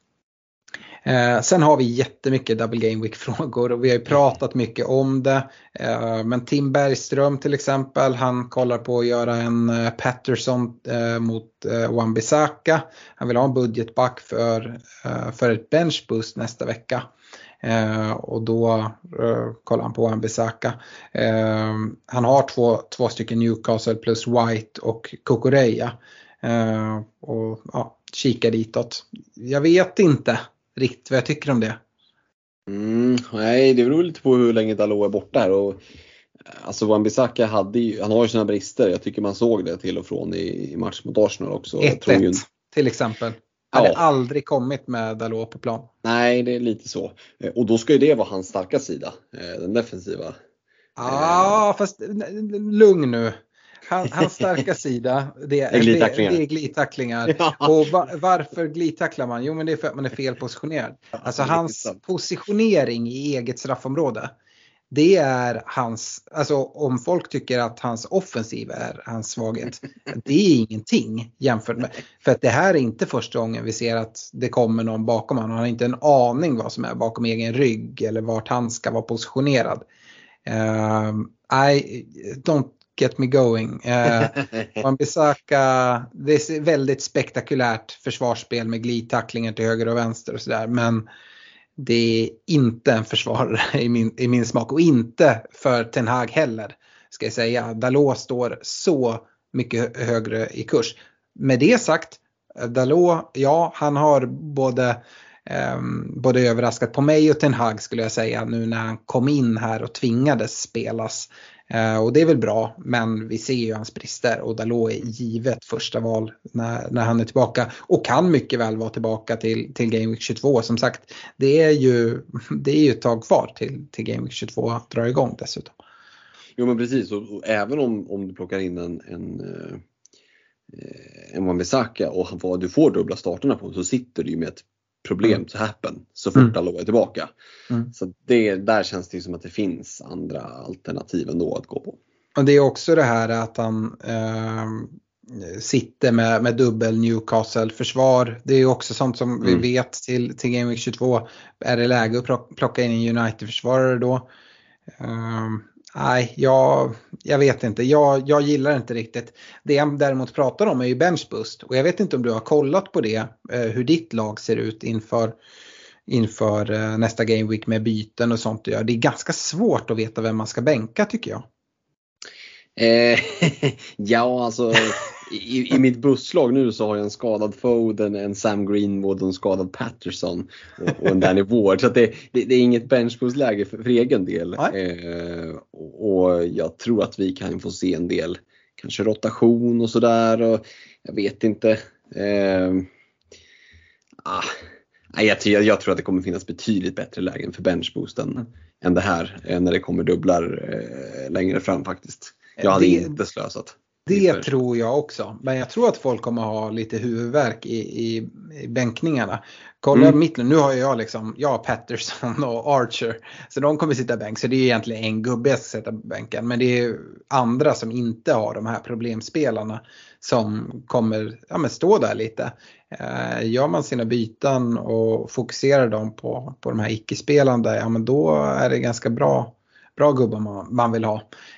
Eh, sen har vi jättemycket Double Game Week-frågor och vi har ju pratat mycket om det. Eh, men Tim Bergström till exempel, han kollar på att göra en eh, Patterson eh, mot eh, Wan-Bissaka. Han vill ha en budgetback för, eh, för ett benchboost nästa vecka. Eh, och då eh, kollar han på Wan-Bissaka. Eh, han har två, två stycken Newcastle plus White och Kukureya. Eh, och ja, kika ditåt. Jag vet inte riktigt vad jag tycker om det. Mm, nej, det beror lite på hur länge Dalot är borta här. Och, alltså Wan-Bissaka hade ju, han har ju sina brister. Jag tycker man såg det till och från i, i match mot Arsenal också. ett ett ju... till exempel. Ja. Hade aldrig kommit med Dalot på plan. Nej, det är lite så. Och då ska ju det vara hans starka sida. Den defensiva. Ja, eh. fast lugn nu. Han, hans starka sida, det är, glidtacklingar. Det, det är glidtacklingar. Ja. Och va, varför glidtacklar man? Jo, men det är för att man är fel positionerad. Alltså hans positionering i eget straffområde, det är hans, alltså om folk tycker att hans offensiv är hans svaghet, det är ingenting jämfört med, för att det här är inte första gången vi ser att det kommer någon bakom honom. Han har inte en aning vad som är bakom egen rygg eller vart han ska vara positionerad. Uh, I don't get me going. Eh, Wan-Bissaka, det är väldigt spektakulärt försvarsspel med glidtacklingar till höger och vänster och sådär, men det är inte en försvarare i min, i min smak och inte för Ten Hag heller, ska jag säga. Dalot står så mycket högre i kurs. Med det sagt, Dalot, ja, han har både Um, både överraskat på mig och Ten Hag skulle jag säga nu när han kom in här och tvingades spelas. Uh, och det är väl bra, men vi ser ju hans brister och Dalot är givet första val när, när han är tillbaka och kan mycket väl vara tillbaka till, till Game Week tjugotvå. Som sagt, det är ju, det är ju ett tag kvar till, till Game Week tjugotvå drar igång dessutom. Jo, men precis, och, och även om, om du plockar in en, en uh, en Wan-Bissaka och han, du får dubbla starterna på, så sitter du ju med ett problem mm. to happen så fort mm. Dalot är tillbaka. Mm. Så det, där känns det ju som att det finns andra alternativ ändå att gå på. Och det är också det här att han eh, sitter med, med dubbel Newcastle-försvar. Det är ju också sånt som mm. vi vet till, till Game Week tjugotvå. Är det läge att plocka in en United-försvarare då? Eh, nej, jag, jag vet inte. Jag, jag gillar inte riktigt. Det jag däremot pratar om är ju benchboost. Och jag vet inte om du har kollat på det. Eh, hur ditt lag ser ut inför, inför eh, nästa Game Week med byten och sånt. Det är ganska svårt att veta vem man ska bänka, tycker jag. Eh, ja, alltså i, i mitt busslag nu så har jag en skadad Foden, en Sam Greenwood och en skadad Patterson och, och en Danny Ward. Så att det, det, det är inget benchboost-läge för, för egen del. Eh, och, och jag tror att vi kan få se en del kanske rotation och sådär. Och jag vet inte. Eh, ah, jag, jag, jag tror att det kommer finnas betydligt bättre lägen för benchboosten mm. än det här. När det kommer dubblar eh, längre fram faktiskt. Jag hade det, inte slösat. Det tror jag också. Men jag tror att folk kommer ha lite huvudvärk i, i, i bänkningarna. Kolla mm. mitt, nu har jag liksom, jag har Patterson och Archer. Så de kommer sitta bänk. Så det är egentligen en gubbe jag ska sätta på bänken. Men det är andra som inte har de här problemspelarna som kommer ja, men stå där lite. Eh, gör man sina byten och fokuserar dem på, på de här icke-spelande, ja men då är det ganska bra, bra gubbar man, man vill ha.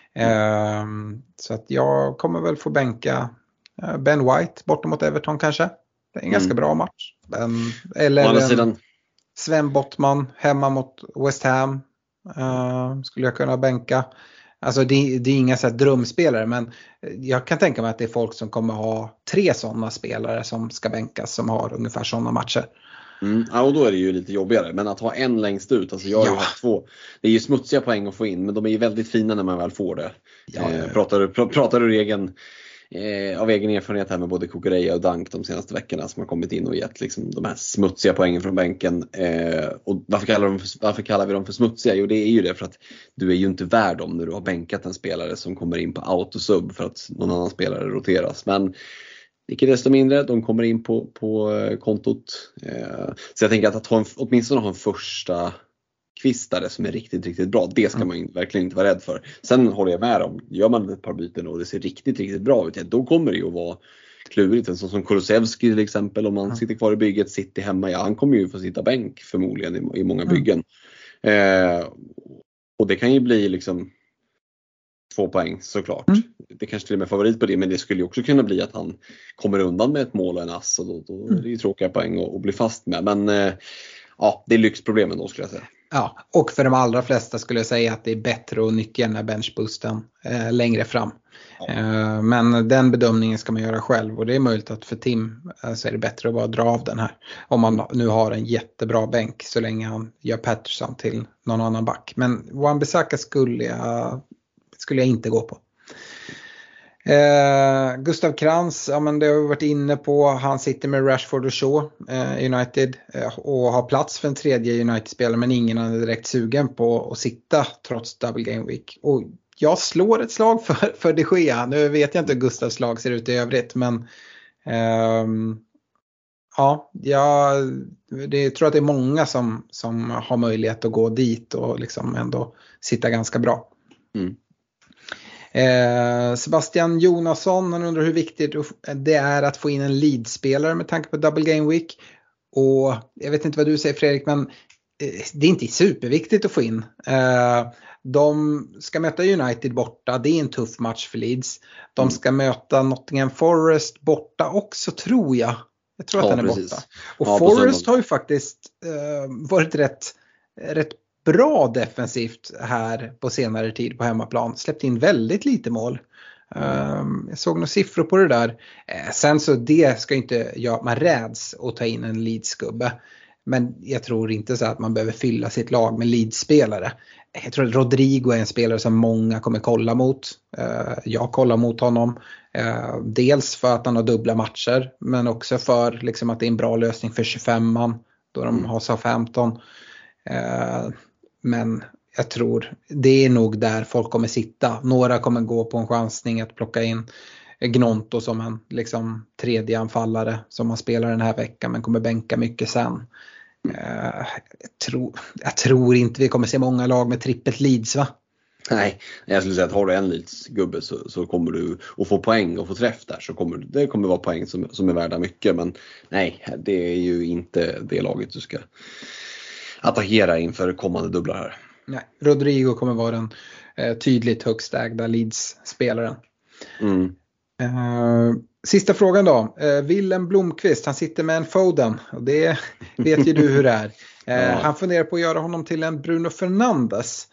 Mm. Så att jag kommer väl få bänka Ben White bortom mot Everton kanske. Det är en mm. ganska bra match. Ben, eller en Sven Bottman hemma mot West Ham uh, skulle jag kunna bänka. Alltså det, det är inga så här drömspelare, men jag kan tänka mig att det är folk som kommer ha tre sådana spelare som ska bänkas som har ungefär sådana matcher. Mm, ja, och då är det ju lite jobbigare. Men att ha en längst ut, alltså jag har ju Ja. haft två. Det är ju smutsiga poäng att få in, men de är ju väldigt fina när man väl får det. Ja, ja, ja. Eh, pratar, du, pr- pratar du egen, eh, av egen erfarenhet här med både Kukureya och Dunk de senaste veckorna som har kommit in och gett liksom, de här smutsiga poängen från bänken. Eh, och varför kallar, de för, varför kallar vi dem för smutsiga? Jo, det är ju det för att du är ju inte värd dem när du har bänkat en spelare som kommer in på autosub för att någon annan spelare roteras. Men icke desto mindre, de kommer in på, på kontot. Eh, så jag tänker att, att ha en, åtminstone ha en första kvistare som är riktigt, riktigt bra. Det ska man ju verkligen inte vara rädd för. Sen håller jag med om, gör man ett par byten och det ser riktigt, riktigt bra ut, då kommer det ju att vara klurigt. En sån som Kulusevski till exempel, om man mm. sitter kvar i bygget, sitter hemma, ja, han kommer ju få sitta bänk förmodligen i, i många byggen. Mm. Eh, och det kan ju bli liksom två poäng såklart. Mm. Det kanske till och med är favorit på det, men det skulle ju också kunna bli att han kommer undan med ett mål och en ass, och då, då är det ju tråkiga poäng att, att bli fast med. Men eh, ja, det är lyxproblemen då skulle jag säga. Ja, och för de allra flesta skulle jag säga att det är bättre att nyttja den här benchboosten eh, längre fram. Ja. Eh, men den bedömningen ska man göra själv, och det är möjligt att för Tim eh, så är det bättre att bara dra av den här. Om man nu har en jättebra bänk så länge han gör Patterson till någon annan back. Men Wan-Bissaka skulle jag, skulle jag inte gå på. Eh, Gustav Krantz, ja, men det har vi varit inne på. Han sitter med Rashford och Shaw eh, United eh, och har plats för en tredje United-spelare, men ingen är direkt sugen på att sitta trots double game week. Och jag slår ett slag för, för De Gea. Nu vet jag inte hur Gustavs slag ser ut i övrigt, men ehm, ja, jag det, tror att det är många som, som har möjlighet att gå dit och liksom ändå sitta ganska bra. Mm. Eh, Sebastian Jonasson, han undrar hur viktigt det är att få in en leadspelare med tanke på double game week. Och jag vet inte vad du säger, Fredrik, men eh, det är inte superviktigt att få in. Eh, de ska möta United borta, det är en tuff match för Leeds. De mm. ska möta Nottingham Forest borta också, tror jag. Jag tror att ja, den är precis. borta. Och ja, Forest har ju faktiskt eh, varit rätt, rätt bra defensivt här på senare tid på hemmaplan. Släppt in väldigt lite mål. Um, jag såg några siffror på det där. Eh, sen så det ska inte göra man räds att ta in en Leeds-gubbe. Men jag tror inte så att man behöver fylla sitt lag med Leeds-spelare. Jag tror att Rodrigo är en spelare som många kommer kolla mot. Uh, jag kollar mot honom. Uh, dels för att han har dubbla matcher, men också för liksom, att det är en bra lösning för tjugofemman då de mm. har Southampton. Uh, Men jag tror det är nog där folk kommer sitta. Några kommer gå på en chansning att plocka in Gnonto som en liksom, tredje anfallare som man spelar den här veckan, men kommer bänka mycket sen. Uh, jag, tror, jag tror inte vi kommer se många lag med trippelt Leeds, va? Nej, jag skulle säga att har du en Leeds-gubbe så, så kommer du att få poäng och få träff där. Så kommer, det kommer vara poäng som, som är värda mycket. Men nej, det är ju inte det laget du ska attackera inför kommande dubblar här. Nej, Rodrigo kommer vara den eh, tydligt högst ägda Leeds-spelaren. Mm. Eh, sista frågan då. Eh, Willem Blomqvist, han sitter med en Foden. Och det vet ju du hur det är. Eh, ja. Han funderar på att göra honom till en Bruno Fernandes.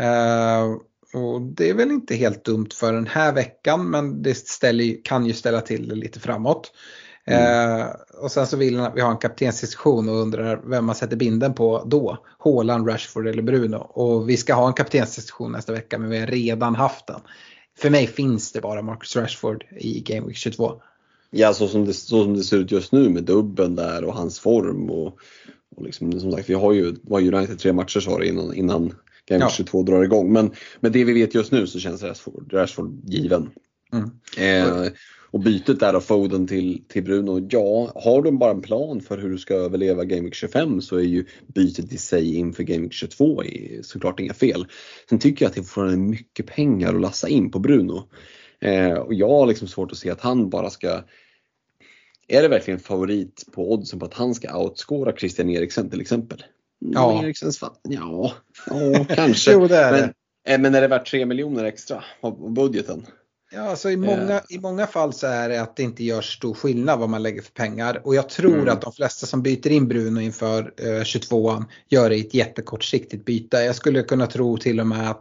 Eh, och det är väl inte helt dumt för den här veckan, men det ställer, kan ju ställa till det lite framåt. Mm. Eh, och sen så vill han att vi har en kaptensdiskussion och undrar vem man sätter binden på då. Haaland, Rashford eller Bruno. Och vi ska ha en kaptensdiskussion nästa vecka, men vi har redan haft den. För mig finns det bara Marcus Rashford i Game Week tjugotvå. Ja, så som det, så som det ser ut just nu med dubbeln där och hans form. Och, och liksom, som sagt, vi har ju var United tre matcher så det innan, innan Game Week ja. tjugotvå drar igång. Men med det vi vet just nu så känns Rashford, Rashford given. Mm. Eh, Och bytet där av Foden till, till Bruno, ja, har de bara en plan för hur du ska överleva Game Week tjugofem så är ju bytet i sig inför Game Week tjugotvå såklart inga fel. Sen tycker jag att det fortfarande är mycket pengar att lassa in på Bruno. Eh, och jag har liksom svårt att se att han bara ska... Är det verkligen favorit på oddsen på att han ska outscora Christian Eriksen till exempel? Ja, Eriksens fan. Ja, ja kanske. Jo, det är men, det. men är det värt tre miljoner extra av budgeten? Ja, alltså i många, uh. i många fall så är det att det inte gör stor skillnad vad man lägger för pengar. Och jag tror mm. att de flesta som byter in Bruno inför uh, tjugotvåan gör det i ett jättekortsiktigt byte. Jag skulle kunna tro till och med att,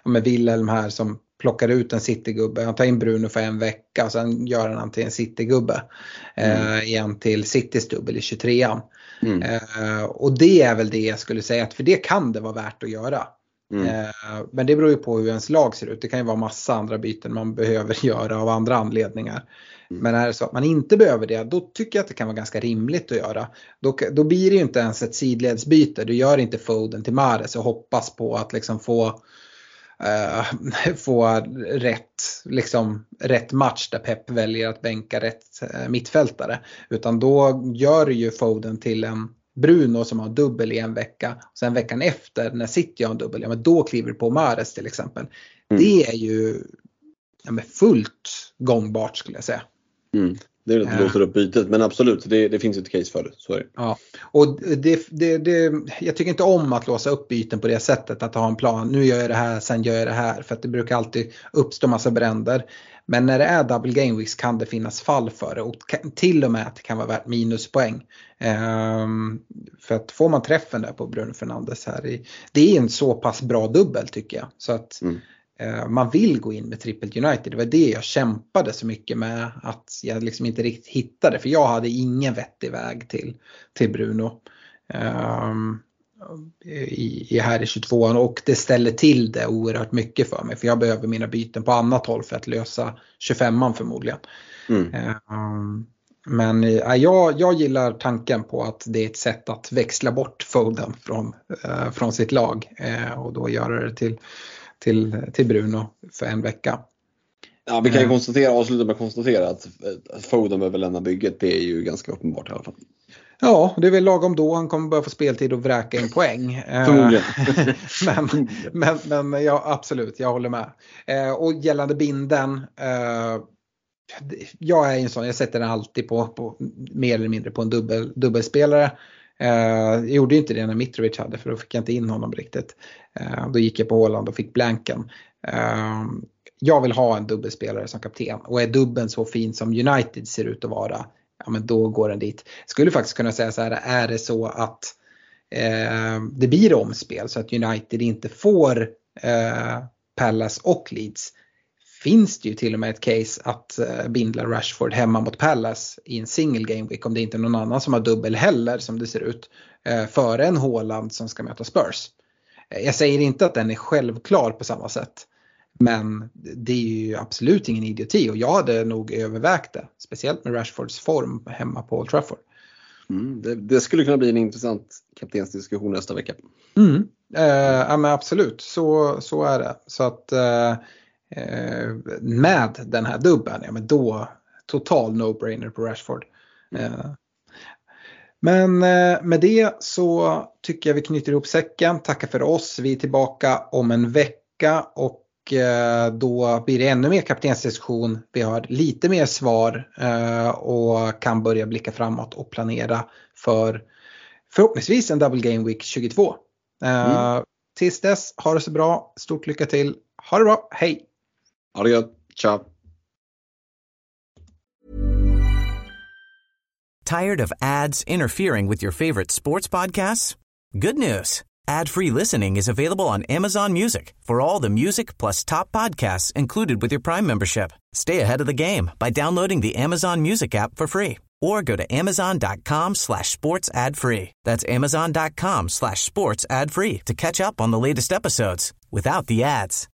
ja, med Wilhelm här som plockar ut en Citygubbe. Han tar in Bruno för en vecka och sen gör han till en Citygubbe. Mm. Eh, igen till Citys dubbel i tjugotrean. Mm. Eh, och det är väl det jag skulle säga, att för det kan det vara värt att göra. Mm. Eh, men det beror ju på hur ens lag ser ut. Det kan ju vara massa andra byten man behöver göra av andra anledningar. Mm. Men är det så att man inte behöver det, då tycker jag att det kan vara ganska rimligt att göra. Då, då blir det ju inte ens ett sidledsbyte. Du gör inte Foden till Mahrez och hoppas på att liksom få Uh, få rätt, liksom, rätt match där Pep väljer att bänka rätt uh, mittfältare. Utan då gör ju Foden till en Bruno som har dubbel i en vecka. Och sen veckan efter när City har en dubbel, ja, men då kliver på Mahrez till exempel. Mm. Det är ju ja, men fullt gångbart skulle jag säga. Mm. Det är det att låsa upp bytet, men absolut, det, det finns ett case för det. Så är det. Ja, och det, det, det, jag tycker inte om att låsa upp byten på det sättet, att ha en plan. Nu gör jag det här, sen gör jag det här. För att det brukar alltid uppstå massa bränder. Men när det är double game weeks kan det finnas fall för det. Och till och med att det kan vara värt minuspoäng. Um, för att får man träffen där på Bruno Fernandes här. I, det är en så pass bra dubbel tycker jag. Så att... Mm. Man vill gå in med Triple United. Det var det jag kämpade så mycket med, att jag liksom inte riktigt hittade. För jag hade ingen vettig väg till, till Bruno um, i, i här i tjugotvåan. Och det ställer till det oerhört mycket för mig. För jag behöver mina byten på annat håll för att lösa tjugofemman förmodligen. Mm. Um, men ja, jag, jag gillar tanken på att det är ett sätt att växla bort Foden från, uh, från sitt lag. Uh, och då göra det till... Till, till Bruno för en vecka. Ja, vi kan ju konstatera, avsluta med att konstatera att, att Foden behöver lämna bygget. Det är ju ganska uppenbart i alla fall. Ja, det är väl lagom då han kommer börja få speltid och vräka in poäng. men, men, men ja, absolut, jag håller med. Och gällande binden, jag är en sån, jag sätter den alltid på, på mer eller mindre på en dubbel, dubbelspelare. Uh, jag gjorde inte det när Mitrovic hade, för då fick jag inte in honom riktigt. Uh, då gick jag på Håland och fick blanken. Uh, jag vill ha en dubbelspelare som kapten. Och är dubben så fin som United ser ut att vara, ja, men då går den dit. Skulle faktiskt kunna säga så här, är det så att uh, det blir omspel så att United inte får uh, Palace och Leeds, finns det ju till och med ett case att uh, bindla Rashford hemma mot Palace i en single game week, om det inte är någon annan som har dubbel heller som det ser ut, uh, före en Haaland som ska möta Spurs. Uh, jag säger inte att den är självklar på samma sätt, men det är ju absolut ingen idioti, och jag hade nog övervägt det, speciellt med Rashfords form hemma på Old Trafford. Mm, det, det skulle kunna bli en intressant kaptensdiskussion nästa vecka. Mm, uh, ja, men absolut, så, så är det. Så att uh, med den här dubben, ja, men då total no-brainer på Rashford. Mm. Men med det så tycker jag vi knyter ihop säcken. Tackar för oss. Vi är tillbaka om en vecka och då blir det ännu mer kaptensdiskussion. Vi har lite mer svar och kan börja blicka framåt och planera för förhoppningsvis en double game week tjugotvå. Mm. Tills dess, ha det så bra. Stort lycka till. Ha det bra. Hej! Ha det gött. Ciao. Tired of ads interfering with your favorite sports podcasts? Good news. Ad-free listening is available on Amazon Music for all the music plus top podcasts included with your Prime membership. Stay ahead of the game by downloading the Amazon Music app for free or go to amazon.com slash sports ad free. That's amazon.com slash sports ad free to catch up on the latest episodes without the ads.